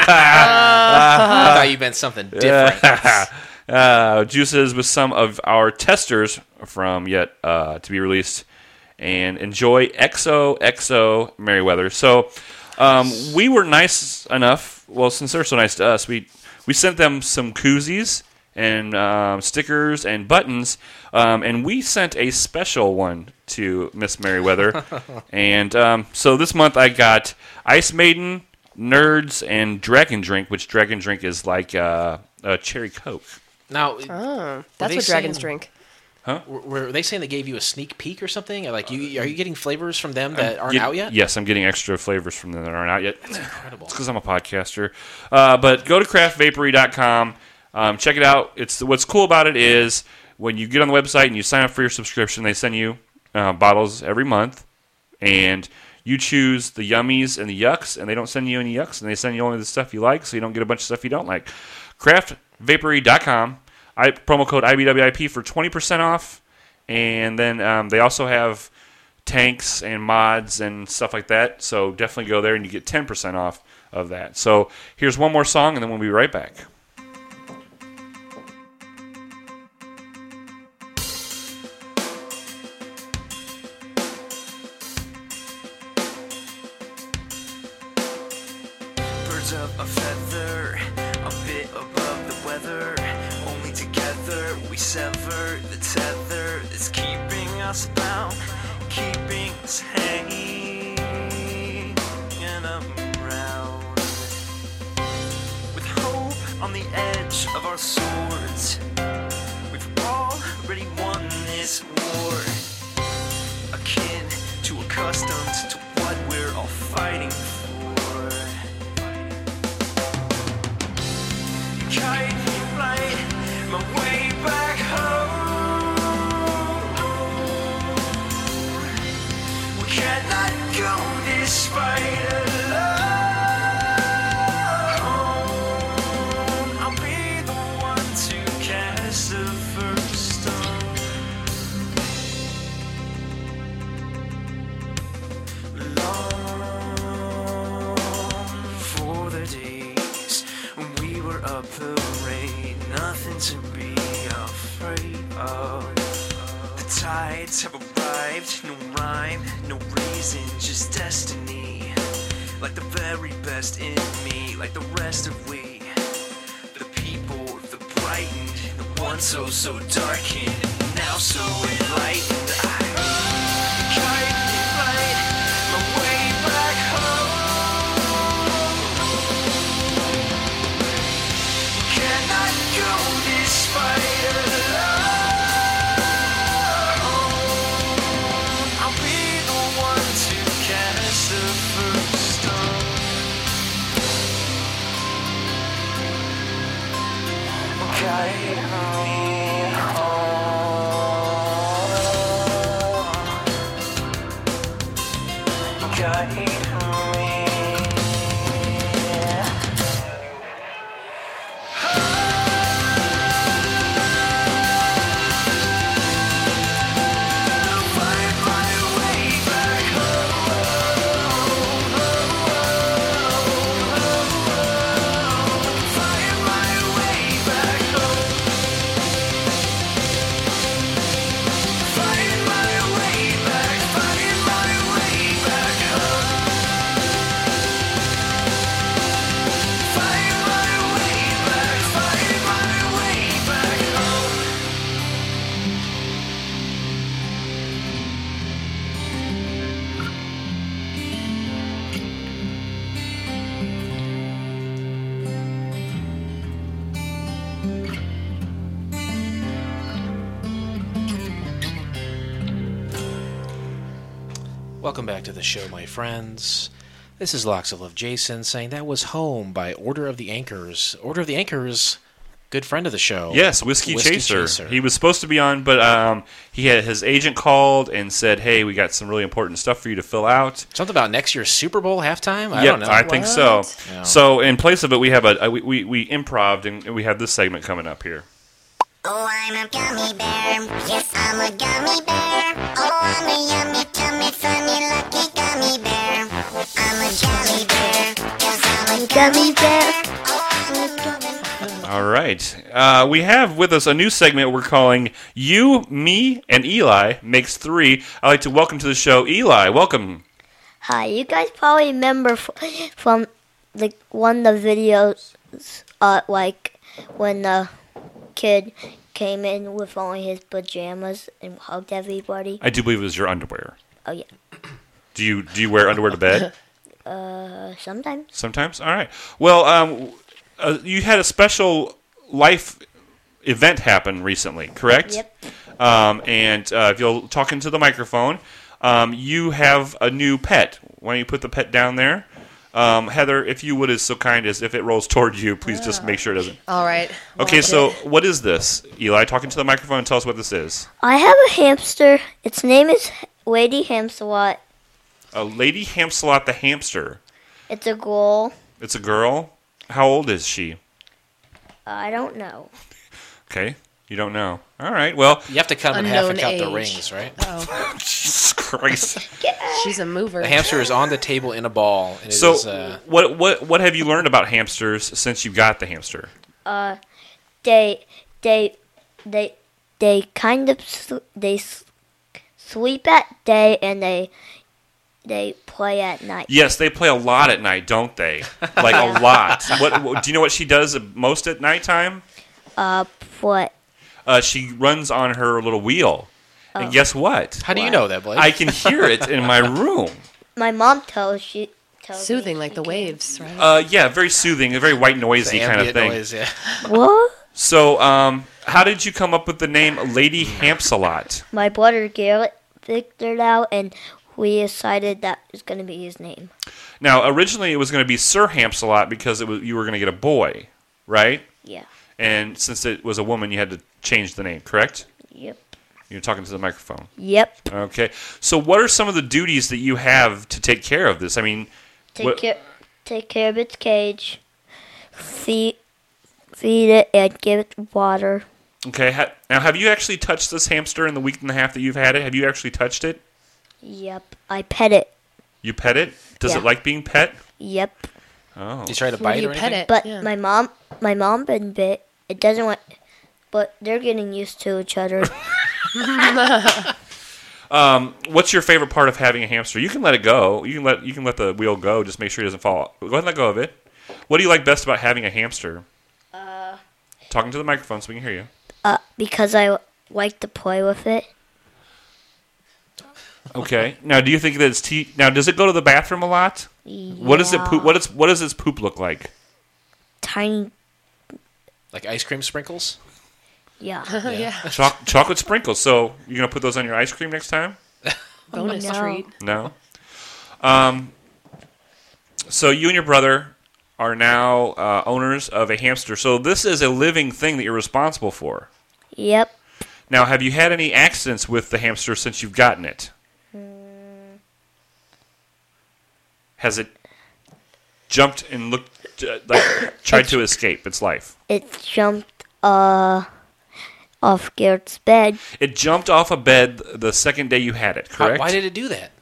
I thought you meant something different. Juices with some of our testers from yet to be released, and enjoy XOXO Merriweather. So we were nice enough. Well, since they're so nice to us, we sent them some koozies and stickers and buttons, and we sent a special one to Miss Merriweather. And so this month I got Ice Maiden, Nerds, and Dragon Drink, which Dragon Drink is like a cherry Coke. Now, that's what dragons drink. Huh? Were they saying they gave you a sneak peek or something? Like, are you getting flavors from them that aren't out yet? Yes, I'm getting extra flavors from them that aren't out yet. That's incredible. It's because I'm a podcaster. But go to craftvapory.com. Check it out. What's cool about it is when you get on the website and you sign up for your subscription, they send you bottles every month, and you choose the yummies and the yucks, and they don't send you any yucks, and they send you only the stuff you like, so you don't get a bunch of stuff you don't like. Craftvapory.com. Promo code IBWIP for 20% off, and then they also have tanks and mods and stuff like that, so definitely go there and you get 10% off of that. So here's one more song, and then we'll be right back. Birds of a feather, a bit above the weather. Only together we sever the tether that's keeping us bound, keeping us hanging around. With hope on the edge of our swords, we've already won this war. Akin to accustomed to what we're all fighting for. Kite me flight, my way back home. We cannot go this fight alone. I'll be the one to cast the first stone. Long for the days when we were a parade, nothing to be afraid of. The tides have arrived, no rhyme, no reason, just destiny. Like the very best in me, like the rest of we. The people, the brightened, the once so darkened, now so enlightened. Kite me flight, my way back home. Cannot go this fight alone. guide me home. Guide me. Find my way back home. Find my way back home. Find my way back. Find my way back home. Find my way back. Find my way back home. Welcome back to the show, my friends. This is Locks of Love Jason saying that was Home by Order of the Anchors. Order of the Anchors, good friend of the show. Yes, Whiskey Chaser. He was supposed to be on, but he had his agent called and said, "Hey, we got some really important stuff for you to fill out." Something about next year's Super Bowl halftime? I Yep, don't know. I think so. Yeah. So in place of it, we have we improved and we have this segment coming up here. Oh, I'm a gummy bear. Yes, I'm a gummy bear. Oh, I'm a yummy, tummy, funny, lucky gummy bear. I'm a gummy bear. Yes, I'm a gummy bear. Oh, I'm a gummy bear. All right, we have with us a new segment we're calling "You, Me, and Eli Makes Three." I'd like to welcome to the show Eli. Welcome. Hi, you guys probably remember from like one of the videos, like when the kid came in with only his pajamas and hugged everybody. I do believe it was your underwear. Oh yeah, Do you wear underwear to bed? sometimes. Sometimes. All right. Well, you had a special life event happen recently, correct? Yep. And if you'll talk into the microphone, you have a new pet. Why don't you put the pet down there? Heather, if you would, is so kind as if it rolls toward you, please just make sure it doesn't. All right. Okay, Watch so it. what is this? Eli, talk into the microphone and tell us what this is. I have a hamster. Its name is Lady Hamsalot. A Lady Hamsalot the hamster. It's a girl. It's a girl. How old is she? I don't know. Okay, you don't know. All right, well, You have to cut them in half and Unknown count the age. rings, right? Oh, Jesus Christ. she's a mover. The hamster is on the table in a ball. And it So, is, what have you learned about hamsters since you got the hamster? They kind of sleep at day and they play at night. Yes, they play a lot at night, don't they? Like a lot. What do you know? What she does most at nighttime? What? She runs on her little wheel, and guess what? how do you know that, Blake? I can hear it in my room. My mom tells me Soothing like she the can. waves, right? Yeah, very soothing, a very white noisy The kind of ambient thing. noise, yeah. What? So, how did you come up with the name Lady Hamsalot? My brother Garrett figured out, and we decided that was going to be his name. Now, originally it was going to be Sir Hamsalot because you were going to get a boy, right? Yeah. And since it was a woman, you had to change the name, correct? Yep. You're talking to the microphone. Yep. Okay. So, what are some of the duties that you have to take care of this? I mean, what- Take care of its cage. Feed it and give it water. okay. Now, have you actually touched this hamster in the week and a half that you've had it? Have you actually touched it? Yep. I pet it. You pet it? Does Yeah. it like being pet? Yep. Oh. You try to Where bite do you or pet anything? it? But Yeah. my mom been bit. It doesn't want. But they're getting used to each other. What's your favorite part of having a hamster? You can let it go. You can let the wheel go. Just make sure it doesn't fall. Go ahead and let go of it. What do you like best about having a hamster? Talking to the microphone so we can hear you. Because I like to play with it. Okay. Now, do you think that it's now? Does it go to the bathroom a lot? What does it poop? What does its poop look like? Tiny. Like ice cream sprinkles? Yeah. Yeah. Chocolate sprinkles. So you're gonna put those on your ice cream next time? Bonus No. treat. No. So you and your brother are now owners of a hamster. So this is a living thing that you're responsible for. Yep. Now, have you had any accidents with the hamster since you've gotten it? Has it jumped and looked tried to escape its life? It jumped off Garrett's bed. It jumped off a bed the second day you had it, correct? Why did it do that?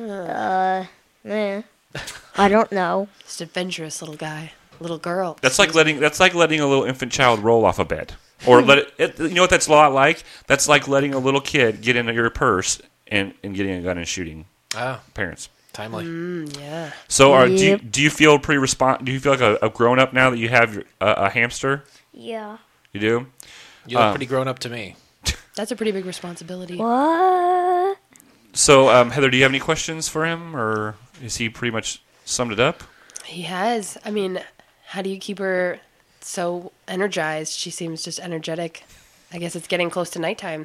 I don't know. Just adventurous little guy, little girl. That's like letting a little infant child roll off a bed, or let it. You know what that's a lot like? That's like letting a little kid get into your purse and getting a gun and shooting parents. Timely. Yeah. So, Yep. do you feel Do you feel like a grown up now that you have a hamster? Yeah. You do. You look pretty grown up to me. That's a pretty big responsibility. What? So, Heather, do you have any questions for him, or is he pretty much summed it up? He has. I mean, how do you keep her so energized? She seems just energetic. I guess it's getting close to nighttime.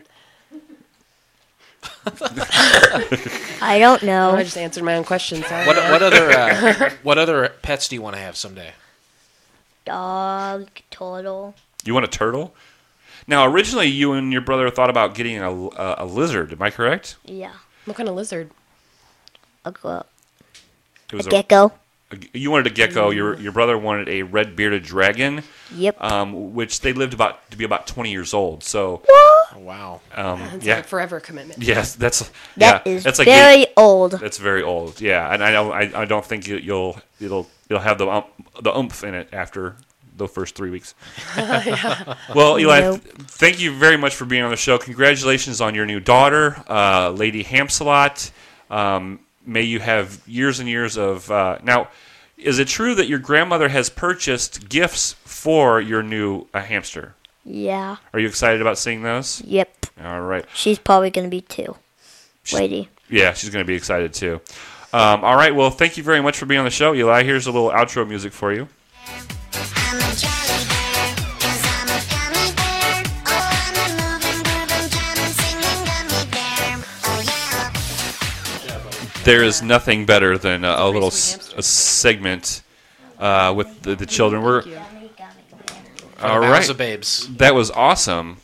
I don't know. I just answered my own question. Sorry. What other pets do you want to have someday? Dog, turtle. You want a turtle? Now, originally, you and your brother thought about getting a lizard. Am I correct? Yeah. What kind of lizard? A It was gecko. You wanted a gecko. Your brother wanted a red-bearded dragon. Yep. Which they lived to be about 20 years old. So, Oh, wow. That's yeah, like a forever commitment. yes, that's That's like very old. That's very old. Yeah, and I don't think it'll have the oomph in it after the first 3 weeks. Well, Eli, Nope. thank you very much for being on the show. Congratulations on your new daughter, Lady Hamsalot. May you have years and years of... Now, is it true that your grandmother has purchased gifts for your new hamster? Yeah. Are you excited about seeing those? Yep. All right. She's probably going to be 2. Lady. Yeah, she's going to be excited too. All right. Well, thank you very much for being on the show, Eli. Here's a little outro music for you. I'm a jolly bear, 'cause I'm a gummy bear. Oh, I'm a moving, grooving, jamming, singing gummy bear. Oh, yeah. There is nothing better than a little sweet hamster. a segment with the children. We're Thank you. all Mouths right. of babes. That was awesome.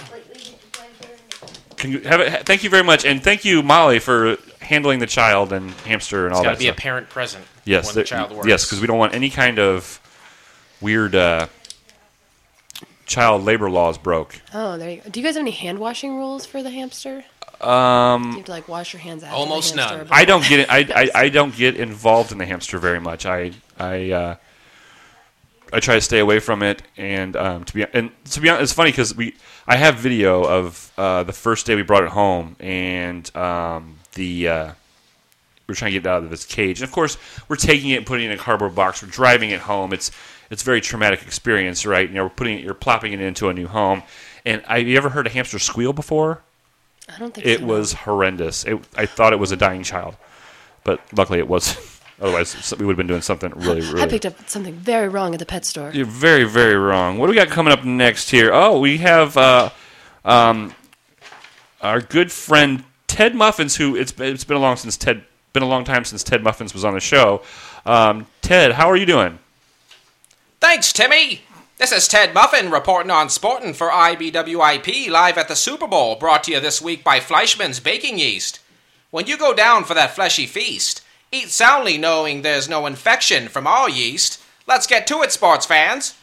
Thank you very much, and thank you, Molly, for handling the child and hamster and It's all got that to be a stuff. parent present Yes, when the child works. yes, because we don't want any kind of weird child labor laws broke. Oh, there you go. Do you guys have any hand washing rules for the hamster? Do you have to like wash your hands after Almost the hamster? none. I don't get it. I don't get involved in the hamster very much. I try to stay away from it, and to be honest, it's funny because I have video of the first day we brought it home, and we're trying to get it out of its cage, and of course we're taking it and putting it in a cardboard box. We're driving it home. It's a very traumatic experience, right? You know, you're plopping it into a new home. And have you ever heard a hamster squeal before? I don't think It so. was horrendous. I thought it was a dying child, but luckily it wasn't. Otherwise, we would have been doing something really, really... I picked up something very wrong at the pet store. You're very, very wrong. What do we got coming up next here? Oh, we have our good friend Ted Muffins, who it's been a long time since Ted Muffins was on the show. Ted, how are you doing? Thanks, Timmy. This is Ted Muffin reporting on Sportin' for IBWIP live at the Super Bowl, brought to you this week by Fleischmann's Baking Yeast. When you go down for that fleshy feast, eat soundly knowing there's no infection from our yeast. Let's get to it, sports fans.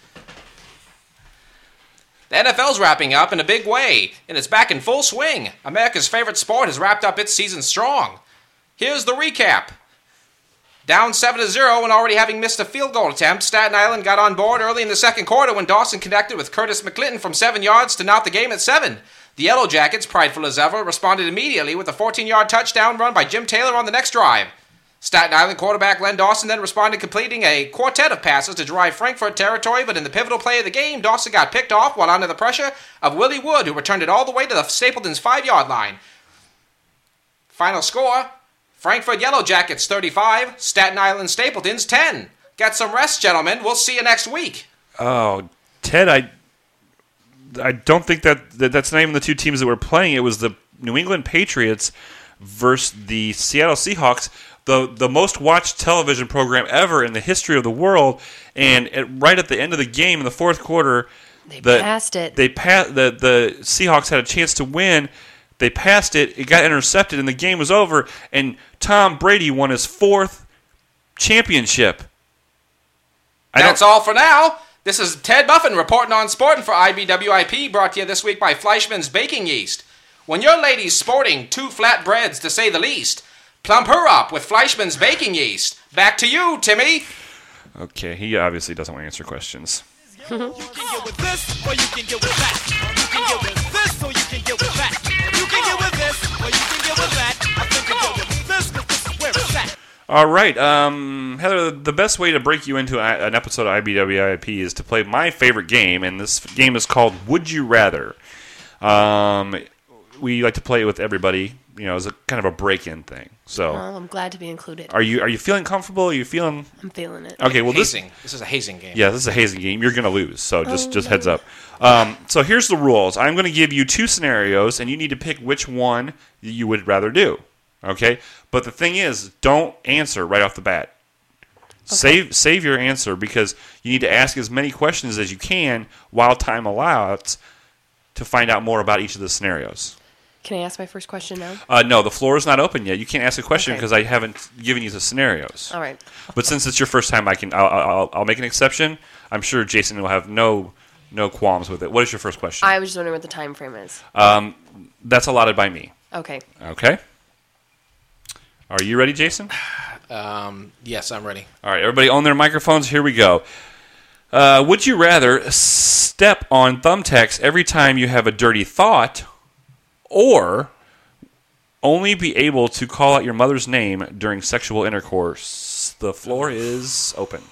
The NFL's wrapping up in a big way, and it's back in full swing. America's favorite sport has wrapped up its season strong. Here's the recap. Down 7-0 and already having missed a field goal attempt, Staten Island got on board early in the second quarter when Dawson connected with Curtis McClinton from 7 yards to knot the game at 7. The Yellow Jackets, prideful as ever, responded immediately with a 14-yard touchdown run by Jim Taylor on the next drive. Staten Island quarterback Len Dawson then responded, completing a quartet of passes to drive Frankfurt territory, but in the pivotal play of the game, Dawson got picked off while under the pressure of Willie Wood, who returned it all the way to the Stapleton's 5-yard line. Final score, Frankfurt Yellow Jackets 35, Staten Island Stapletons 10. Get some rest, gentlemen. We'll see you next week. Oh, Ted, I don't think that's not even the two teams that were playing. It was the New England Patriots versus the Seattle Seahawks. the most watched television program ever in the history of the world. And right at the end of the game in the fourth quarter, They passed it. the Seahawks had a chance to win. They passed it. It got intercepted, and the game was over. And Tom Brady won his 4th championship. That's all for now. This is Ted Buffin reporting on Sporting for IBWIP, brought to you this week by Fleischmann's Baking Yeast. When your lady's sporting 2 flat breads, to say the least, plump her up with Fleischmann's Baking Yeast. Back to you, Timmy. Okay, he obviously doesn't want to answer questions. You can get with this, or you can get with that. You can get with this, or you can get with that. You can get with this, or you can get with that. I think you get with this, because this is where it's at. All right, Heather, the best way to break you into an episode of IBWIP is to play my favorite game, and this game is called Would You Rather. We like to play it with everybody, as a kind of a break-in thing. So, Well, I'm glad to be included. are you feeling comfortable? Are you feeling? I'm feeling it. Okay, well This is a hazing game. Yeah, this is a hazing game. You're going to lose, so just heads up. So here's the rules. I'm going to give you 2 scenarios, and you need to pick which one you would rather do. Okay? But the thing is, don't answer right off the bat. Save your answer, because you need to ask as many questions as you can while time allows to find out more about each of the scenarios. Can I ask my first question now? No, the floor is not open yet. You can't ask a question Okay. because I haven't given you the scenarios. All right. But since it's your first time, I'll make an exception. I'm sure Jason will have no qualms with it. What is your first question? I was just wondering what the time frame is. That's allotted by me. Okay. Okay. Are you ready, Jason? Yes, I'm ready. All right, everybody on their microphones. Here we go. Would you rather step on thumbtacks every time you have a dirty thought, or only be able to call out your mother's name during sexual intercourse? The floor is open.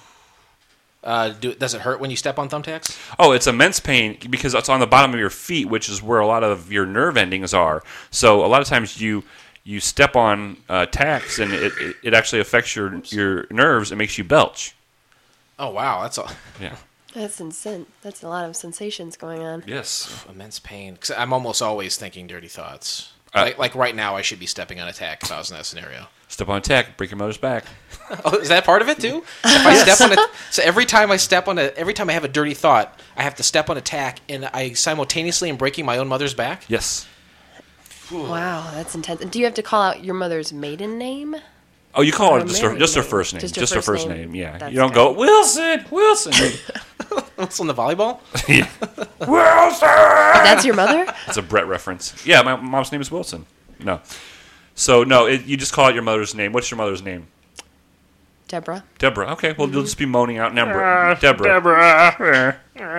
Does it hurt when you step on thumbtacks? Oh, it's immense pain because it's on the bottom of your feet, which is where a lot of your nerve endings are. So a lot of times you step on tacks, and it actually affects your nerves and makes you belch. Oh, wow. That's Yeah. That's insane. That's a lot of sensations going on. Yes. immense pain. 'Cause I'm almost always thinking dirty thoughts. Uh, Like right now, I should be stepping on a tack if I was in that scenario. Step on a tack, break your mother's back. Oh, is that part of it too? If I step on so every time I have a dirty thought, I have to step on a tack, and I simultaneously am breaking my own mother's back. Yes. Wow, that's intense. And do you have to call out your mother's maiden name? Oh, you call Or her just her married first name. name. Just her first name. Yeah. That's You don't good. go Wilson. What's on the volleyball? Wilson. That's your mother? That's a Brett reference. Yeah, my mom's name is Wilson. No. So no, you just call out your mother's name. What's your mother's name? Deborah. Deborah. Okay, well you'll just be moaning out Deborah. Deborah.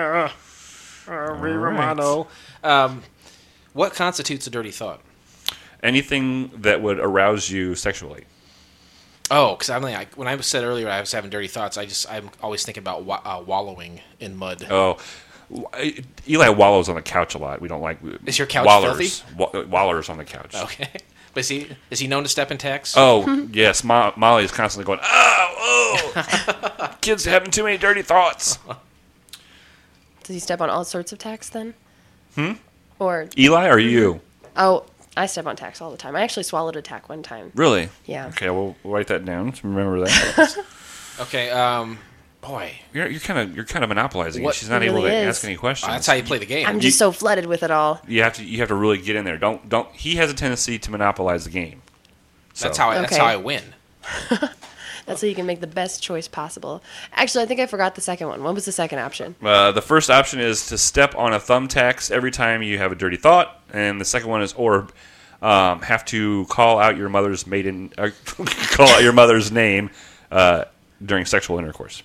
Romano. What constitutes a dirty thought? Anything that would arouse you sexually. Oh, because when I said earlier I was having dirty thoughts, I'm always thinking about wallowing in mud. Oh, Eli wallows on the couch a lot. We don't like. Is your couch wallers. Wallers on the couch. Okay, but is he known to step in tacks? Oh yes, Molly is constantly going. Oh, kids having too many dirty thoughts. Does he step on all sorts of tacks then? Or, Eli, or you? oh, I step on tacks all the time. I actually swallowed a tack one time. Really? Yeah. Okay, we'll write that down. Remember that. Okay, boy, You're kind of monopolizing. What- She's not It able really to is. ask any questions. that's how you play the game. I'm just so flooded with it all. You have to really get in there. Don't. He has a tendency to monopolize the game. That's So- how I win. That's so you can make the best choice possible. Actually, I think I forgot the second one. What was the second option? The first option is to step on a thumbtacks every time you have a dirty thought, and the second one is have to call out your mother's call out your mother's name during sexual intercourse.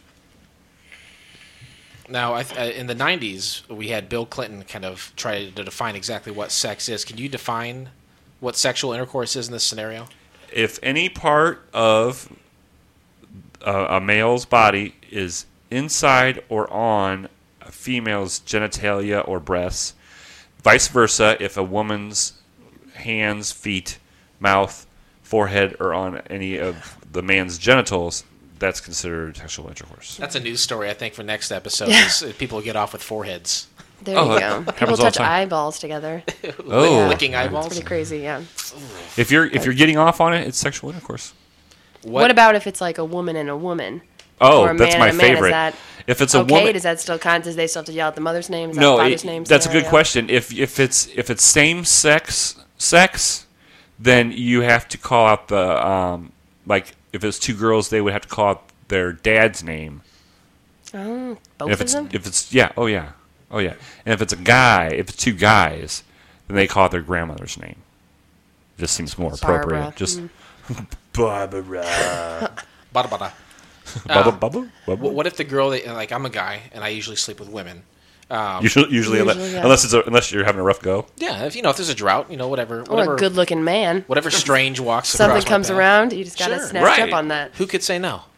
Now, in the 90s, we had Bill Clinton kind of try to define exactly what sex is. Can you define what sexual intercourse is in this scenario? If any part of a male's body is inside or on a female's genitalia or breasts, vice versa, if a woman's hands, feet, mouth, forehead are on any of the man's genitals, that's considered sexual intercourse. That's a news story, I think, for next episode. Is people get off with foreheads. There Oh, you that go. happens People all the touch time. eyeballs together. Oh. Licking eyeballs. Pretty crazy, yeah. If you're getting off on it, it's sexual intercourse. What about if it's like a woman and a woman? Oh, Or a that's man my and a man, favorite. Is that If it's a okay? woman, Does that still count? Does they still have to yell out the mother's name? Is no, that father's name? that's a good scenario? question. If it's same sex, then you have to call out the like if it's two girls, they would have to call out their dad's name. Oh, both And if of it's them? oh yeah. And if it's a guy, if it's two guys, then they call it their grandmother's name. Just seems more appropriate. Barbara. Just Barbara. Bada bada. Bubba. What if the girl, like I'm a guy and I usually sleep with women. Usually, yeah. unless you're having a rough go. Yeah, if there's a drought, whatever. Or a good-looking man. Whatever strange walks Something across my comes path. around, you just gotta Sure. snatch Right. up on that. Who could say no?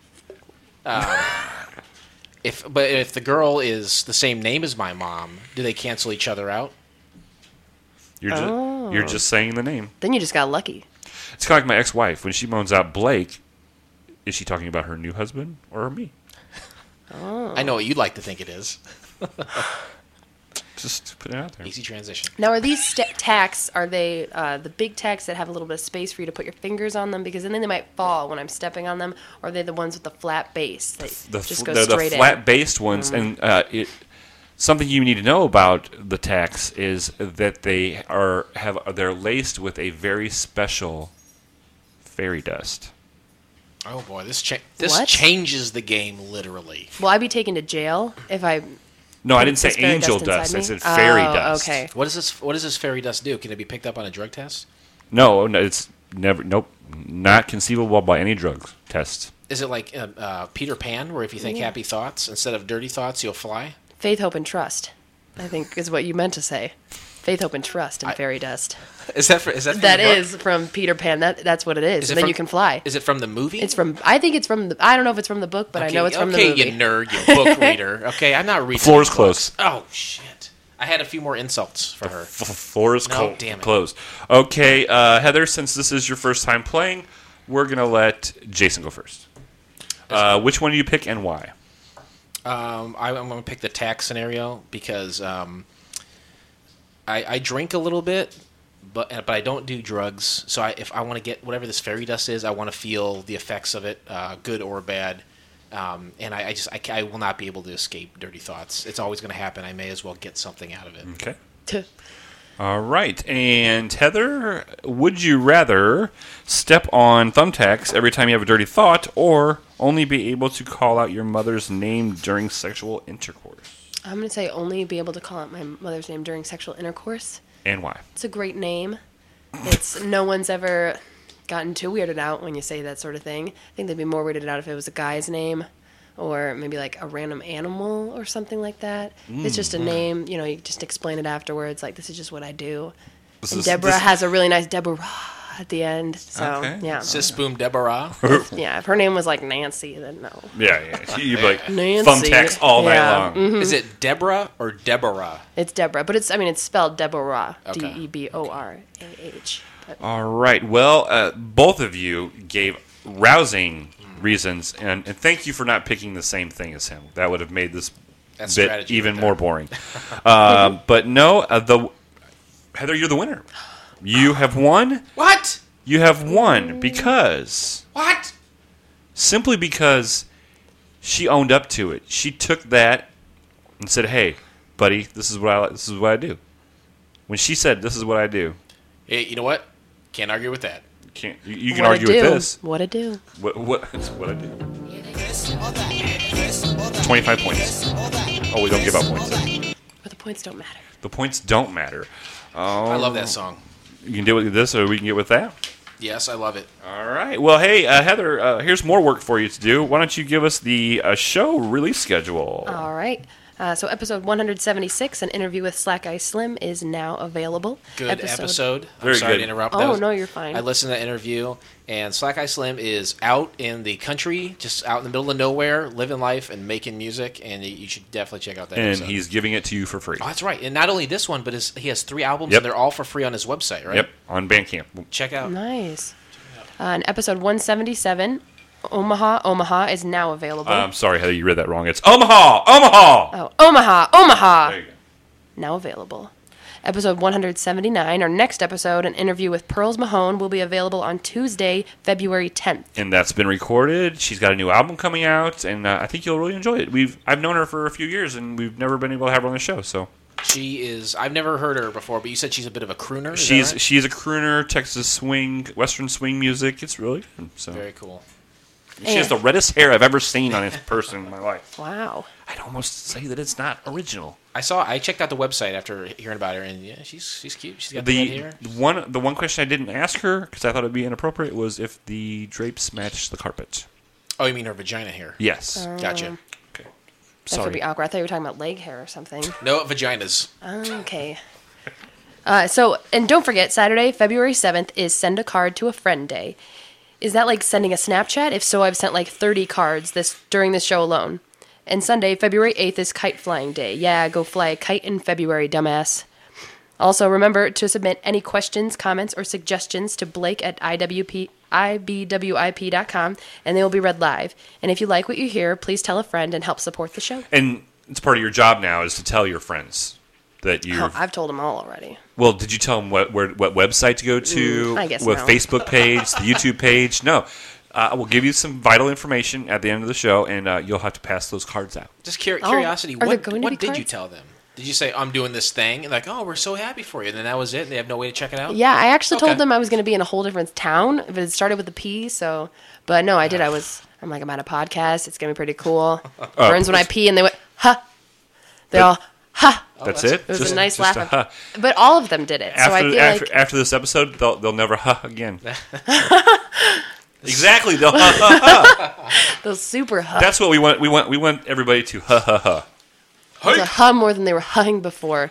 If the girl is the same name as my mom, do they cancel each other out? You're just saying the name. Then you just got lucky. It's kind of like my ex-wife when she moans out Blake. Is she talking about her new husband or me? I know what you'd like to think it is. Just put it out there. Easy transition. Now, are these tacks, are they the big tacks that have a little bit of space for you to put your fingers on them? Because then they might fall when I'm stepping on them. Or are they the ones with the flat base that just go straight the in? flat-based ones, and something you need to know about the tacks is that they're laced with a very special fairy dust. Oh boy, this What? changes the game literally. Will I be taken to jail if I... No, I didn't say This fairy angel dust dust. I inside said me? fairy Oh, dust. okay. What does this fairy dust do? Can it be picked up on a drug test? No, it's never. Nope, not conceivable by any drug tests. Is it like Peter Pan, where if you think happy thoughts instead of dirty thoughts, you'll fly? Faith, hope, and trust, I think is what you meant to say. Faith, hope, and trust in fairy dust. Is that from That the book? is from Peter Pan. That's what it is. Is it And then from- you can fly. Is it from the movie? I think it's from I don't know if it's from the book, but I know it's from the movie. Okay, you nerd, you book reader. Okay, I'm not reading. Floor is books. closed. Oh shit! I had a few more insults for her. Floor is No, damn it. closed. Okay, Heather, since this is your first time playing, we're going to let Jason go first. Which one do you pick and why? I'm going to pick the tax scenario because I drink a little bit, but I don't do drugs. So if I want to get whatever this fairy dust is, I want to feel the effects of it, good or bad. And I will not be able to escape dirty thoughts. It's always going to happen. I may as well get something out of it. Okay. All right. And Heather, would you rather step on thumbtacks every time you have a dirty thought or only be able to call out your mother's name during sexual intercourse? I'm going to say only be able to call out my mother's name during sexual intercourse. And why? It's a great name. It's no one's ever gotten too weirded out when you say that sort of thing. I think they'd be more weirded out if it was a guy's name or maybe like a random animal or something like that. It's just a name, you just explain it afterwards, like this is just what I do. And Deborah has a really nice Deborah at the end. So, Okay. yeah. Sis Boom Deborah. Yeah, if her name was like Nancy, then no. Yeah. You'd be like, Nancy. thumbtacks all night Yeah. long. Is it Deborah or Deborah? It's Deborah, but it's spelled Deborah. Okay. Deborah. But All right. Well, both of you gave rousing reasons, and thank you for not picking the same thing as him. That would have made this That's bit strategy even right more there. boring. But no, Heather, you're the winner. You have won. What? You have won because What? simply because she owned up to it. She took that and said, "Hey, buddy, this is what I like. This is what I do." When she said, "This is what I do," Hey, you know what? Can't argue with that. you can what argue I do. with this. What I do. What it's what I do. 25 points. Oh, we don't give out points. But the points don't matter. The points don't matter. I love that song. You can deal with this, or we can get with that. Yes, I love it. All right. Well, hey, Heather, here's more work for you to do. Why don't you give us the show release schedule? All right. So episode 176, an interview with Slack Eye Slim, is now available. Good episode. Very I'm sorry good. to interrupt. Oh, no, you're fine. I listened to that interview, and Slack Eye Slim is out in the country, just out in the middle of nowhere, living life and making music, and you should definitely check out that And episode. he's giving it to you for free. Oh, that's right. And not only this one, but he has 3 albums, Yep. and they're all for free on his website, right? Yep, on Bandcamp. Check out. Nice. And episode 177, Omaha is now available. I'm sorry, Heather, you read that wrong. It's Omaha! Omaha! There you go. Now available. episode 179. Our next episode, an interview with Pearls Mahone, will be available on Tuesday, February 10th. And that's been recorded. She's got a new album coming out, and I think you'll really enjoy it. I've known her for a few years, and we've never been able to have her on the show. So She is. I've never heard her before, but you said she's a bit of a crooner. Is she's that right? she's a crooner, Texas swing, Western swing music. It's really good. So Very cool. she has the reddest hair I've ever seen on a person in my life. Wow. I'd almost say that it's not original. I checked out the website after hearing about her, and yeah, she's cute. She's got the red hair. The one question I didn't ask her because I thought it'd be inappropriate was if the drapes matched the carpet. Oh, you mean her vagina hair? Yes. Gotcha. Okay. That could Sorry. be awkward. I thought you were talking about leg hair or something. No vaginas. Okay. And don't forget, Saturday, February 7th is Send a Card to a Friend Day. Is that like sending a Snapchat? If so, I've sent like 30 cards during this show alone. And Sunday, February 8th is Kite Flying Day. Yeah, go fly a kite in February, dumbass. Also, remember to submit any questions, comments, or suggestions to Blake at ibwip.com, and they will be read live. And if you like what you hear, please tell a friend and help support the show. And it's part of your job now is to tell your friends that you. Oh, I've told them all already. Well, did you tell them what website to go to? I guess what no. Facebook page, the YouTube page? No. We'll give you some vital information at the end of the show, and you'll have to pass those cards out. Just curiosity. are there What going to be did you cards? tell them? Did you say I'm doing this thing? And like, oh, we're so happy for you. And then that was it. And they have no way to check it out. Yeah, I actually Okay. told them I was going to be in a whole different town. If it started with a P, so. But no, I did. I'm like, I'm at a podcast. It's going to be pretty cool. Burns when I pee, and they went, ha. They all, ha. That's it. It was a nice just laugh. huh. But all of them did it. So I feel like. After this episode, they'll never huh again. Exactly. They'll huh. Those super ha. That's what we want. We want everybody to huh huh huh. It was a ha more than they were hugging before.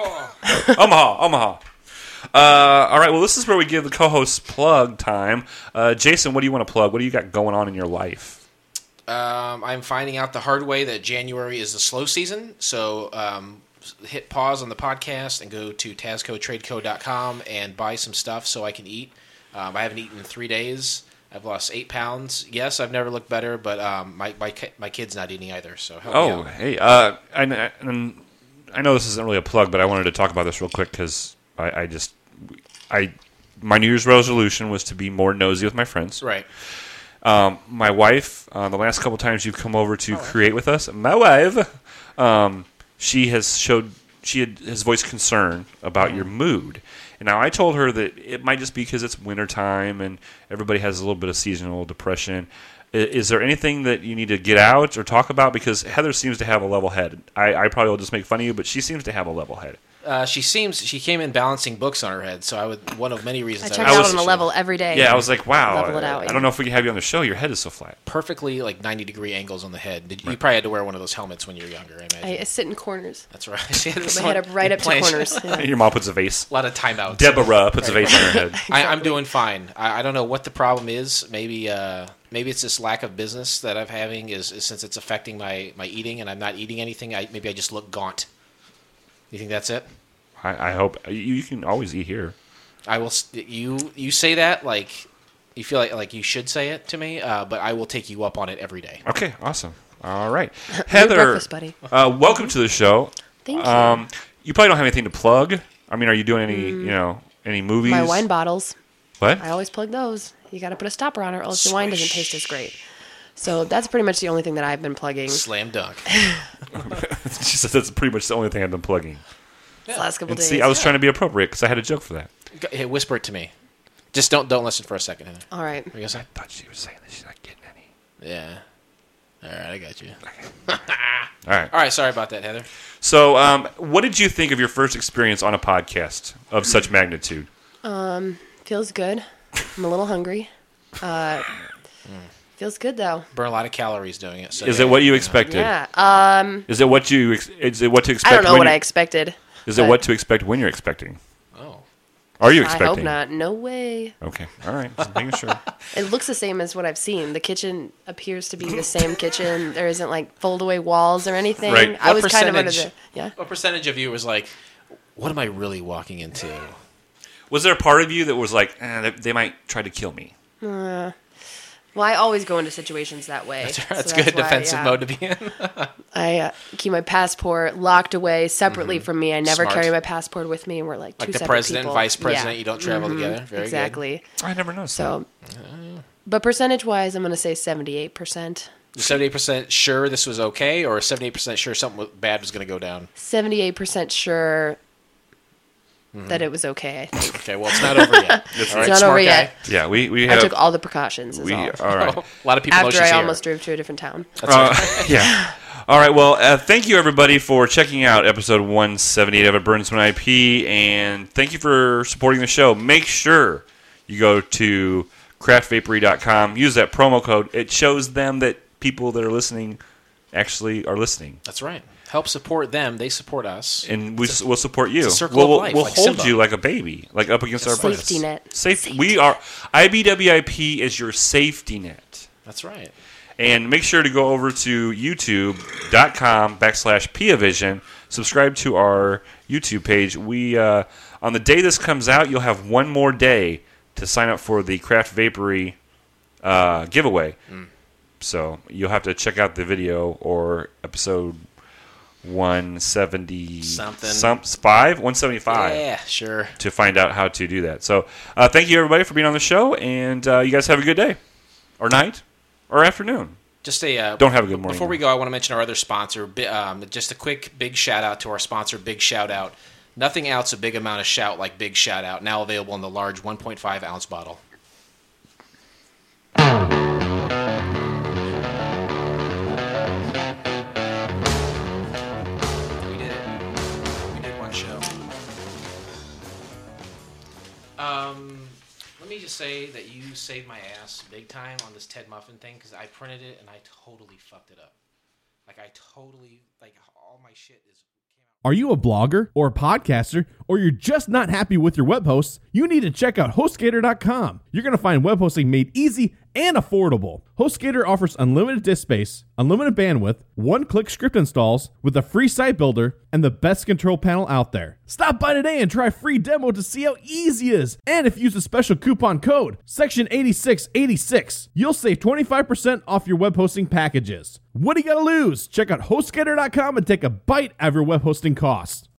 Omaha. All right. Well, this is where we give the co-hosts plug time. Jason, what do you want to plug? What do you got going on in your life? I'm finding out the hard way that January is the slow season. So hit pause on the podcast and go to TazcoTradeco.com and buy some stuff so I can eat. I haven't eaten in 3 days. I've lost 8 pounds. Yes, I've never looked better, but my kid's not eating either. So help me out. Hey. I know this isn't really a plug, but I wanted to talk about this real quick because my New Year's resolution was to be more nosy with my friends. Right. My wife, the last couple times you've come over to create with us, my wife, she has voiced concern about your mood. And now I told her that it might just be because it's wintertime and everybody has a little bit of seasonal depression. Is there anything that you need to get out or talk about? Because Heather seems to have a level head. I probably will just make fun of you, but she seems to have a level head. She came in balancing books on her head, so one of many reasons I check I out was- on a level every day. Yeah, I was like, wow. Level it out, I yeah. don't know if we can have you on the show. Your head is so flat. perfectly like 90-degree angles on the head. You probably had to wear one of those helmets when you were younger, I imagine. I sit in corners. That's right. She had Put my head up right up to plans. corners. Yeah. Your mom puts a vase. A lot of timeouts. Deborah puts a vase on her head. I'm doing fine. I don't know what the problem is. Maybe it's this lack of business that I'm having is since it's affecting my eating and I'm not eating anything. Maybe I just look gaunt. You think that's it? I hope you can always eat here. I will. You say that like you feel like you should say it to me, but I will take you up on it every day. Okay, awesome. All right, Good Heather. breakfast, buddy. Welcome to the show. Thank you. You probably don't have anything to plug. I mean, are you doing any any movies? My wine bottles. What? I always plug those. You got to put a stopper on it, or else the wine doesn't taste as great. So that's pretty much the only thing that I've been plugging Slam dunk. She said that's pretty much the only thing I've been plugging. the last couple And days. see, I was trying to be appropriate because I had a joke for that. Hey, whisper it to me. Just don't listen for a second. Heather. All right. What are you gonna say? I thought she was saying that she's not getting any. Yeah. All right, I got you. All right. All right, sorry about that, Heather. So, what did you think of your first experience on a podcast of such magnitude? Feels good. I'm a little hungry. Feels good though. Burn a lot of calories doing it. So Is it what you expected? Yeah. Is it what to expect? I don't know when what you- I expected. Is it but what to expect when you're expecting? Oh. Are you I expecting? hope not. No way. Okay. All right. Just making sure. It looks the same as what I've seen. The kitchen appears to be the same kitchen. There isn't like fold away walls or anything. Right. I What was kind of under percentage- the yeah. What percentage of you was like, what am I really walking into? Was there a part of you that was like, they might try to kill me? Well, I always go into situations that way. That's so good why, defensive yeah. mode to be in. I keep my passport locked away separately from me. I never Smart. carry my passport with me, and we're like two Like the separate president, people. vice president, Yeah. you don't travel together. Very exactly. I never noticed So, but percentage-wise, I'm going to say 78%. good. 78% sure this was okay, or 78% sure something bad was going to go down? 78% sure that it was okay, I think. Okay, well, it's not over yet. It's All right, not smart over guy. yet. Yeah, we I have. took all the precautions. Is we all. all right. A lot of people After emotions I here. almost drove to a different town. Yeah. All right. Well, thank you everybody for checking out episode 178 of A Burnsman IP, and thank you for supporting the show. Make sure you go to craftvapory.com. Use that promo code. It shows them that people that are listening actually are listening, That's right. Help support them. They support us. and we'll support you. it's a circle we'll of life, we'll like hold Simba. you like a baby, like up against our breasts. Safety net. Safe. We are IBWIP is your safety net. That's right. And make sure to go over to youtube.com/Piavision. Subscribe to our YouTube page. We on the day this comes out, you'll have one more day to sign up for the Craft Vapory giveaway. So you'll have to check out the video or episode 170 Something. 175 Yeah, sure. to find out how to do that. So thank you everybody for being on the show, and you guys have a good day or night or afternoon. Just a Don't have a good morning. Before we go, I want to mention our other sponsor. Just a quick big shout out to our sponsor. Big shout out. Nothing else a big amount of shout like Big Shout Out. Now available in the large 1.5 ounce bottle. We did it. We did one show. Let me just say that you saved my ass big time on this Ted Muffin thing, because I printed it and I totally fucked it up. All my shit is... Are you a blogger or a podcaster, or you're just not happy with your web hosts? You need to check out HostGator.com. You're going to find web hosting made easy and affordable. HostGator offers unlimited disk space, unlimited bandwidth, one-click script installs with a free site builder, and the best control panel out there. Stop by today and try a free demo to see how easy it is. And if you use a special coupon code, Section 8686, you'll save 25% off your web hosting packages. What do you got to lose? Check out HostGator.com and take a bite out of your web hosting costs.